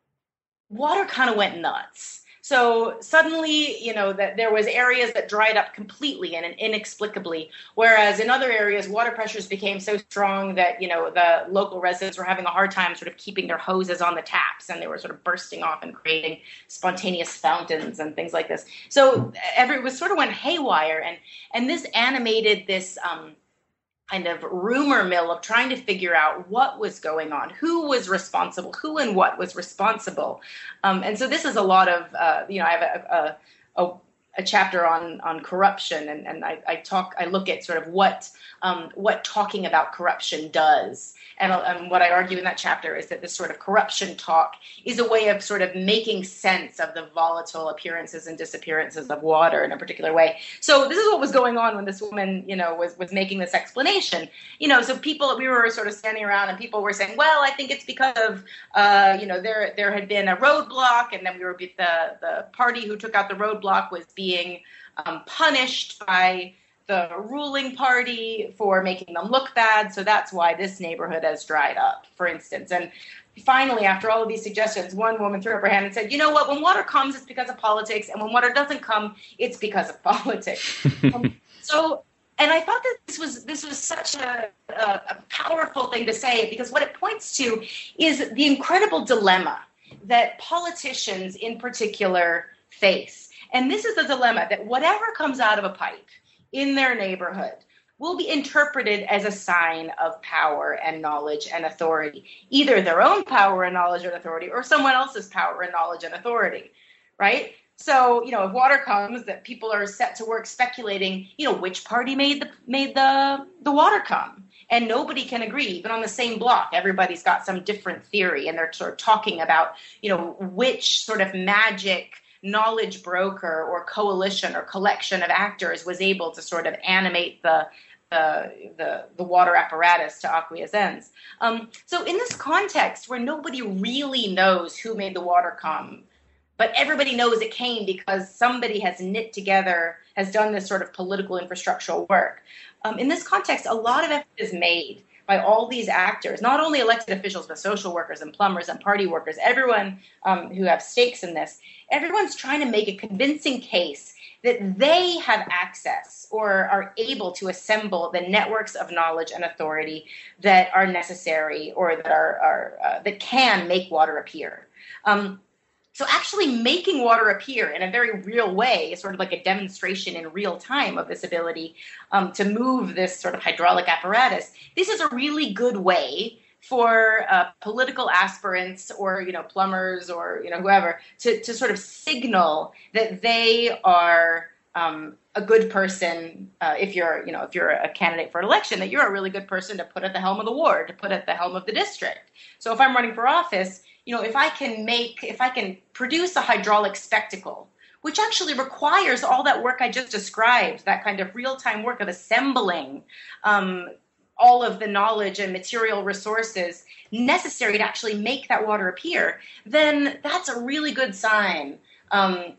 water kind of went nuts. So suddenly, you know, that there was areas that dried up completely and inexplicably, whereas in other areas, water pressures became so strong that, you know, the local residents were having a hard time sort of keeping their hoses on the taps, and they were sort of bursting off and creating spontaneous fountains and things like this. So every, it was sort of went haywire, and and this animated this um, kind of rumor mill of trying to figure out what was going on, who was responsible, who and what was responsible. Um, and so this is a lot of, uh, you know, I have a, a, a, a chapter on on corruption, and, and I, I talk, I look at sort of what um, what talking about corruption does. And, and what I argue in that chapter is that this sort of corruption talk is a way of sort of making sense of the volatile appearances and disappearances of water in a particular way. So this is what was going on when this woman, you know, was, was making this explanation. You know, so people, we were sort of standing around and people were saying, well, I think it's because of, uh, you know, there there had been a roadblock, and then we were the the party who took out the roadblock was being um, punished by the ruling party for making them look bad, so that's why this neighborhood has dried up, for instance. And finally, after all of these suggestions, one woman threw up her hand and said, you know what, when water comes, it's because of politics, and when water doesn't come, it's because of politics. um, so, and I thought that this was this was such a, a, a powerful thing to say, because what it points to is the incredible dilemma that politicians in particular face. And this is the dilemma that whatever comes out of a pipe in their neighborhood will be interpreted as a sign of power and knowledge and authority, either their own power and knowledge and authority or someone else's power and knowledge and authority, right? So, you know, if water comes, that people are set to work speculating, you know, which party made the made the the water come, and nobody can agree. Even on the same block, everybody's got some different theory, and they're sort of talking about, you know, which sort of magic knowledge broker or coalition or collection of actors was able to sort of animate the the the, the water apparatus to aqueous ends. Um, so in this context where nobody really knows who made the water come, but everybody knows it came because somebody has knit together, has done this sort of political infrastructural work. Um, in this context, a lot of effort is made by all these actors, not only elected officials, but social workers and plumbers and party workers, everyone um, who have stakes in this. Everyone's trying to make a convincing case that they have access or are able to assemble the networks of knowledge and authority that are necessary or that are, are uh, that can make water appear. Um, So actually making water appear in a very real way is sort of like a demonstration in real time of this ability um, to move this sort of hydraulic apparatus. This is a really good way for uh, political aspirants or, you know, plumbers or, you know, whoever to, to sort of signal that they are um, a good person. Uh, if you're, you know, if you're a candidate for an election, that you're a really good person to put at the helm of the ward, to put at the helm of the district. So if I'm running for office, you know, if I can make, if I can produce a hydraulic spectacle, which actually requires all that work I just described, that kind of real-time work of assembling um, all of the knowledge and material resources necessary to actually make that water appear, then that's a really good sign um,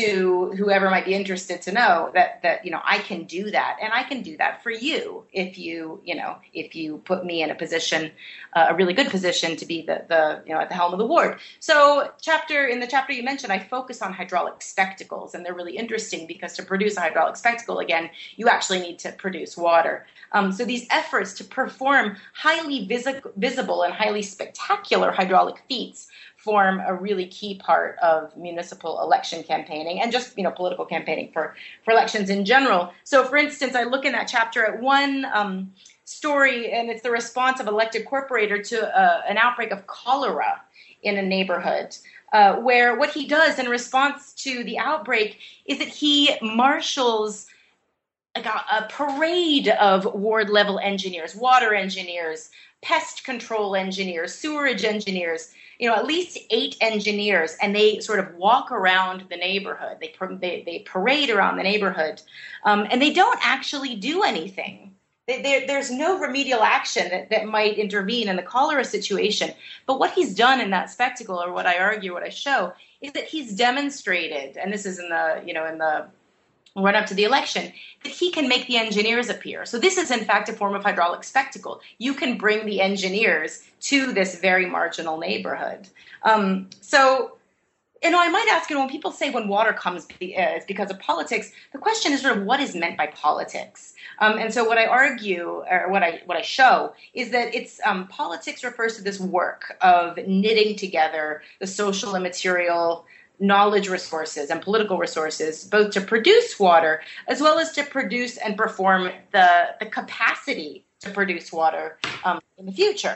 to whoever might be interested to know that, that, you know, I can do that. And I can do that for you if you, you know, if you put me in a position, uh, a really good position to be the, the, you know, at the helm of the ward. So chapter, in the chapter you mentioned, I focus on hydraulic spectacles, and they're really interesting because to produce a hydraulic spectacle, again, you actually need to produce water. Um, so these efforts to perform highly visi- visible and highly spectacular hydraulic feats form a really key part of municipal election campaigning and just, you know, political campaigning for, for elections in general. So, for instance, I look in that chapter at one um, story, and it's the response of an elected corporator to uh, an outbreak of cholera in a neighborhood. uh, where what he does in response to the outbreak is that he marshals like a, a parade of ward level engineers, water engineers, pest control engineers, sewerage engineers, you know, at least eight engineers, and they sort of walk around the neighborhood. They they, they parade around the neighborhood, um, and they don't actually do anything. They, they, there's no remedial action that, that might intervene in the cholera situation. But what he's done in that spectacle, or what I argue, what I show, is that he's demonstrated, and this is in the, you know, in the run up to the election, that he can make the engineers appear. So this is, in fact, a form of hydraulic spectacle. You can bring the engineers to this very marginal neighborhood. Um, so, you know, I might ask, you know, when people say when water comes, uh, it's because of politics, the question is sort of what is meant by politics. Um, and so what I argue, or what I what I show, is that it's um, politics refers to this work of knitting together the social and material knowledge resources and political resources, both to produce water as well as to produce and perform the, the capacity to produce water um, in the future.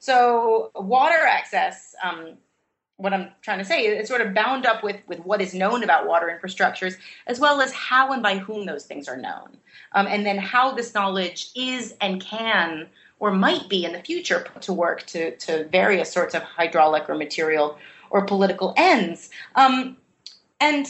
So water access, um, what I'm trying to say, is sort of bound up with, with what is known about water infrastructures, as well as how and by whom those things are known. Um, and then how this knowledge is and can or might be in the future put to work to, to various sorts of hydraulic or material or political ends. Um, and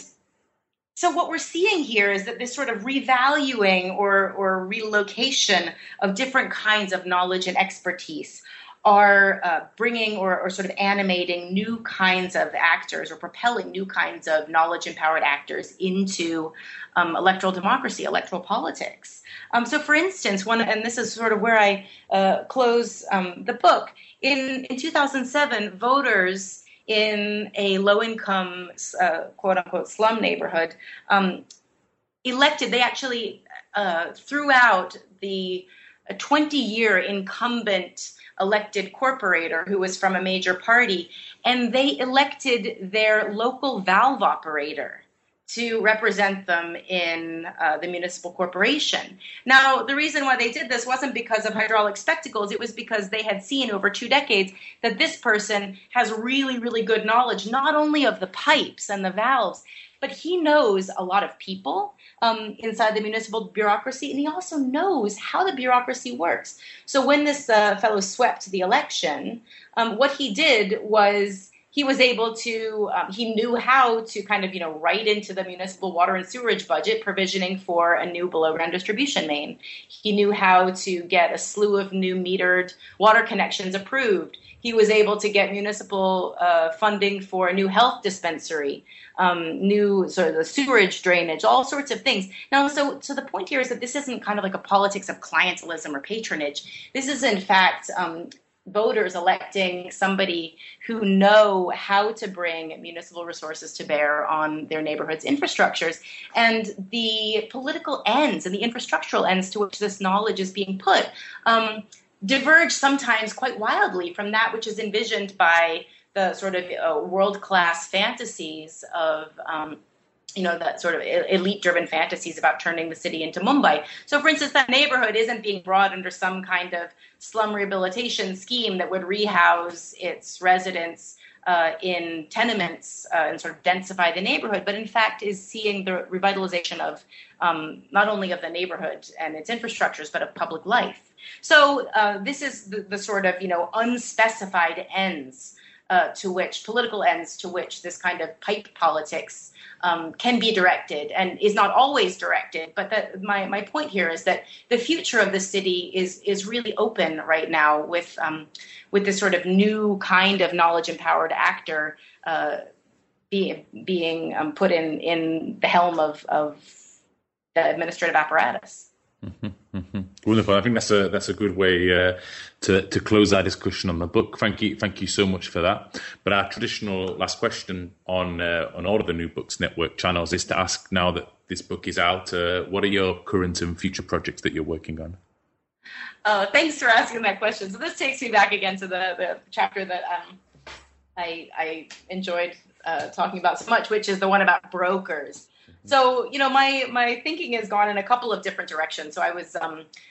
so what we're seeing here is that this sort of revaluing or, or relocation of different kinds of knowledge and expertise are uh, bringing or, or sort of animating new kinds of actors or propelling new kinds of knowledge-empowered actors into um, electoral democracy, electoral politics. Um, so, for instance, one, and this is sort of where I uh, close um, the book, in, in two thousand seven, voters in a low-income, uh, quote-unquote, slum neighborhood, um, elected, they actually uh, threw out the twenty-year incumbent elected corporator who was from a major party, and they elected their local valve operator to represent them in uh, the municipal corporation. Now, the reason why they did this wasn't because of hydraulic spectacles. It was because they had seen over two decades that this person has really, really good knowledge, not only of the pipes and the valves, but he knows a lot of people um, inside the municipal bureaucracy, and he also knows how the bureaucracy works. So when this uh, fellow swept the election, um, what he did was he was able to, um, he knew how to kind of, you know, write into the municipal water and sewerage budget provisioning for a new below-ground distribution main. He knew how to get a slew of new metered water connections approved. He was able to get municipal uh, funding for a new health dispensary, um, new sort of the sewerage drainage, all sorts of things. Now, so, so the point here is that this isn't kind of like a politics of clientelism or patronage. This is, in fact, um, voters electing somebody who know how to bring municipal resources to bear on their neighborhood's infrastructures. And the political ends and the infrastructural ends to which this knowledge is being put um, diverge sometimes quite wildly from that which is envisioned by the sort of uh, world-class fantasies of um, you know, that sort of elite-driven fantasies about turning the city into Mumbai. So, for instance, that neighborhood isn't being brought under some kind of slum rehabilitation scheme that would rehouse its residents uh, in tenements uh, and sort of densify the neighborhood, but in fact is seeing the revitalization of um, not only of the neighborhood and its infrastructures, but of public life. So uh, this is the, the sort of, you know, unspecified ends uh, to which, political ends to which this kind of pipe politics Um, can be directed and is not always directed. But that, my, my point here is that the future of the city is is really open right now with um, with this sort of new kind of knowledge-empowered actor uh, be, being um, put in, in the helm of, of the administrative apparatus. Mm-hmm, mm-hmm. Wonderful. I think that's a that's a good way uh, to to close our discussion on the book. Thank you, thank you so much for that. But our traditional last question on uh, on all of the New Books Network channels is to ask, now that this book is out, uh, what are your current and future projects that you're working on? Oh, thanks for asking that question. So this takes me back again to the, the chapter that um, I I enjoyed uh, talking about so much, which is the one about brokers. So, you know, my, my thinking has gone in a couple of different directions. So I was um,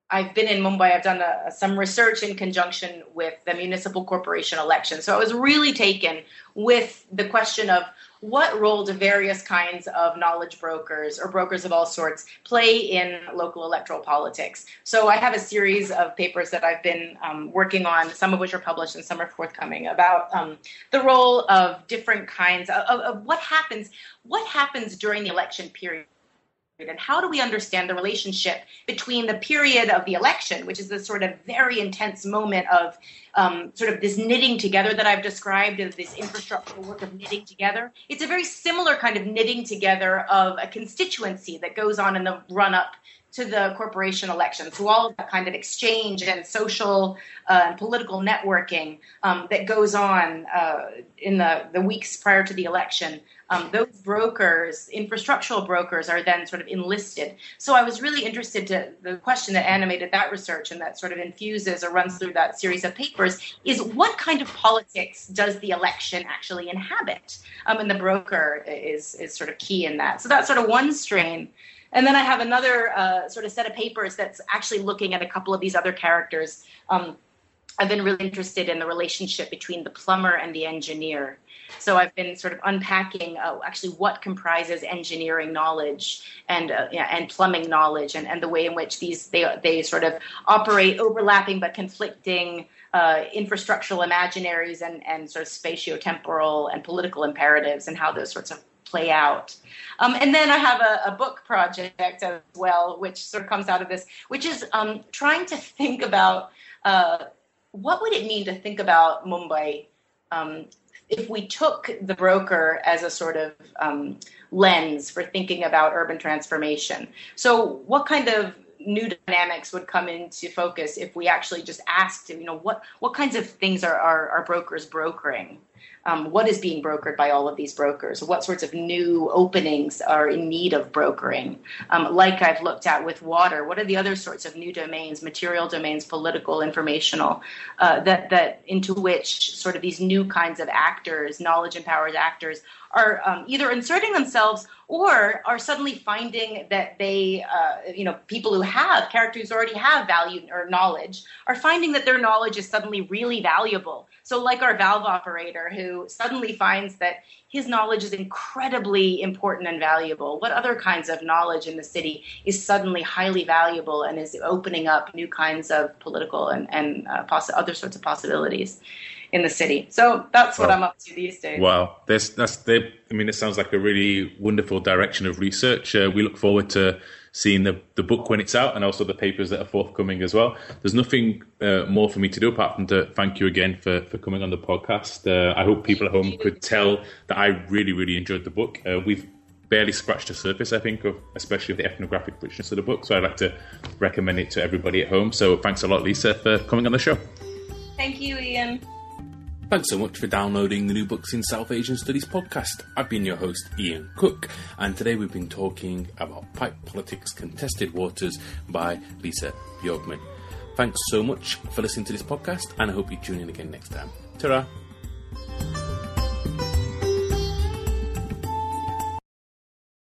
I've been in Mumbai. I've done a, some research in conjunction with the municipal corporation election. So I was really taken with the question of what role do various kinds of knowledge brokers or brokers of all sorts play in local electoral politics. So I have a series of papers that I've been um, working on, some of which are published and some are forthcoming, about um, the role of different kinds of, of, of what happens, what happens during the election period. And how do we understand the relationship between the period of the election, which is this sort of very intense moment of um, sort of this knitting together that I've described as this infrastructural work of knitting together. It's a very similar kind of knitting together of a constituency that goes on in the run-up to the corporation election. So all of that kind of exchange and social uh, and political networking um, that goes on uh, in the, the weeks prior to the election. Um, those brokers, infrastructural brokers, are then sort of enlisted. So I was really interested to the question that animated that research and that sort of infuses or runs through that series of papers is what kind of politics does the election actually inhabit? Um, and the broker is, is sort of key in that. So that's sort of one strain. And then I have another uh, sort of set of papers that's actually looking at a couple of these other characters. Um, I've been really interested in the relationship between the plumber and the engineer. So I've been sort of unpacking uh, actually what comprises engineering knowledge and uh, yeah, and plumbing knowledge, and, and the way in which these they they sort of operate overlapping but conflicting uh, infrastructural imaginaries and, and sort of spatio-temporal and political imperatives, and how those sorts of play out. Um, and then I have a, a book project as well, which sort of comes out of this, which is um, trying to think about uh, what would it mean to think about Mumbai um, if we took the broker as a sort of um, lens for thinking about urban transformation. So what kind of new dynamics would come into focus if we actually just asked, you know, what, what kinds of things are, are, are brokers brokering? Um, what is being brokered by all of these brokers? What sorts of new openings are in need of brokering? Um, like I've looked at with water, what are the other sorts of new domains, material domains, political, informational, uh, that that into which sort of these new kinds of actors, knowledge-empowered actors, are um, either inserting themselves or are suddenly finding that they, uh, you know, people who have, characters who already have value or knowledge, are finding that their knowledge is suddenly really valuable. So like our valve operator who suddenly finds that his knowledge is incredibly important and valuable. What other kinds of knowledge in the city is suddenly highly valuable and is opening up new kinds of political and, and uh, poss- other sorts of possibilities in the city. So that's what wow. I'm up to these days. Wow, that's that's the. I mean, it sounds like a really wonderful direction of research. Uh, we look forward to seeing the the book when it's out, and also the papers that are forthcoming as well. There's nothing uh, more for me to do apart from to thank you again for for coming on the podcast. Uh, I hope people at home could tell that I really really enjoyed the book. Uh, we've barely scratched the surface, I think, of especially of the ethnographic richness of the book. So I'd like to recommend it to everybody at home. So thanks a lot, Lisa, for coming on the show. Thank you, Ian. Thanks so much for downloading the New Books in South Asian Studies podcast. I've been your host, Ian Cook, and today we've been talking about Pipe Politics Contested Waters by Lisa Bjorkman. Thanks so much for listening to this podcast, and I hope you tune in again next time. Ta-ra!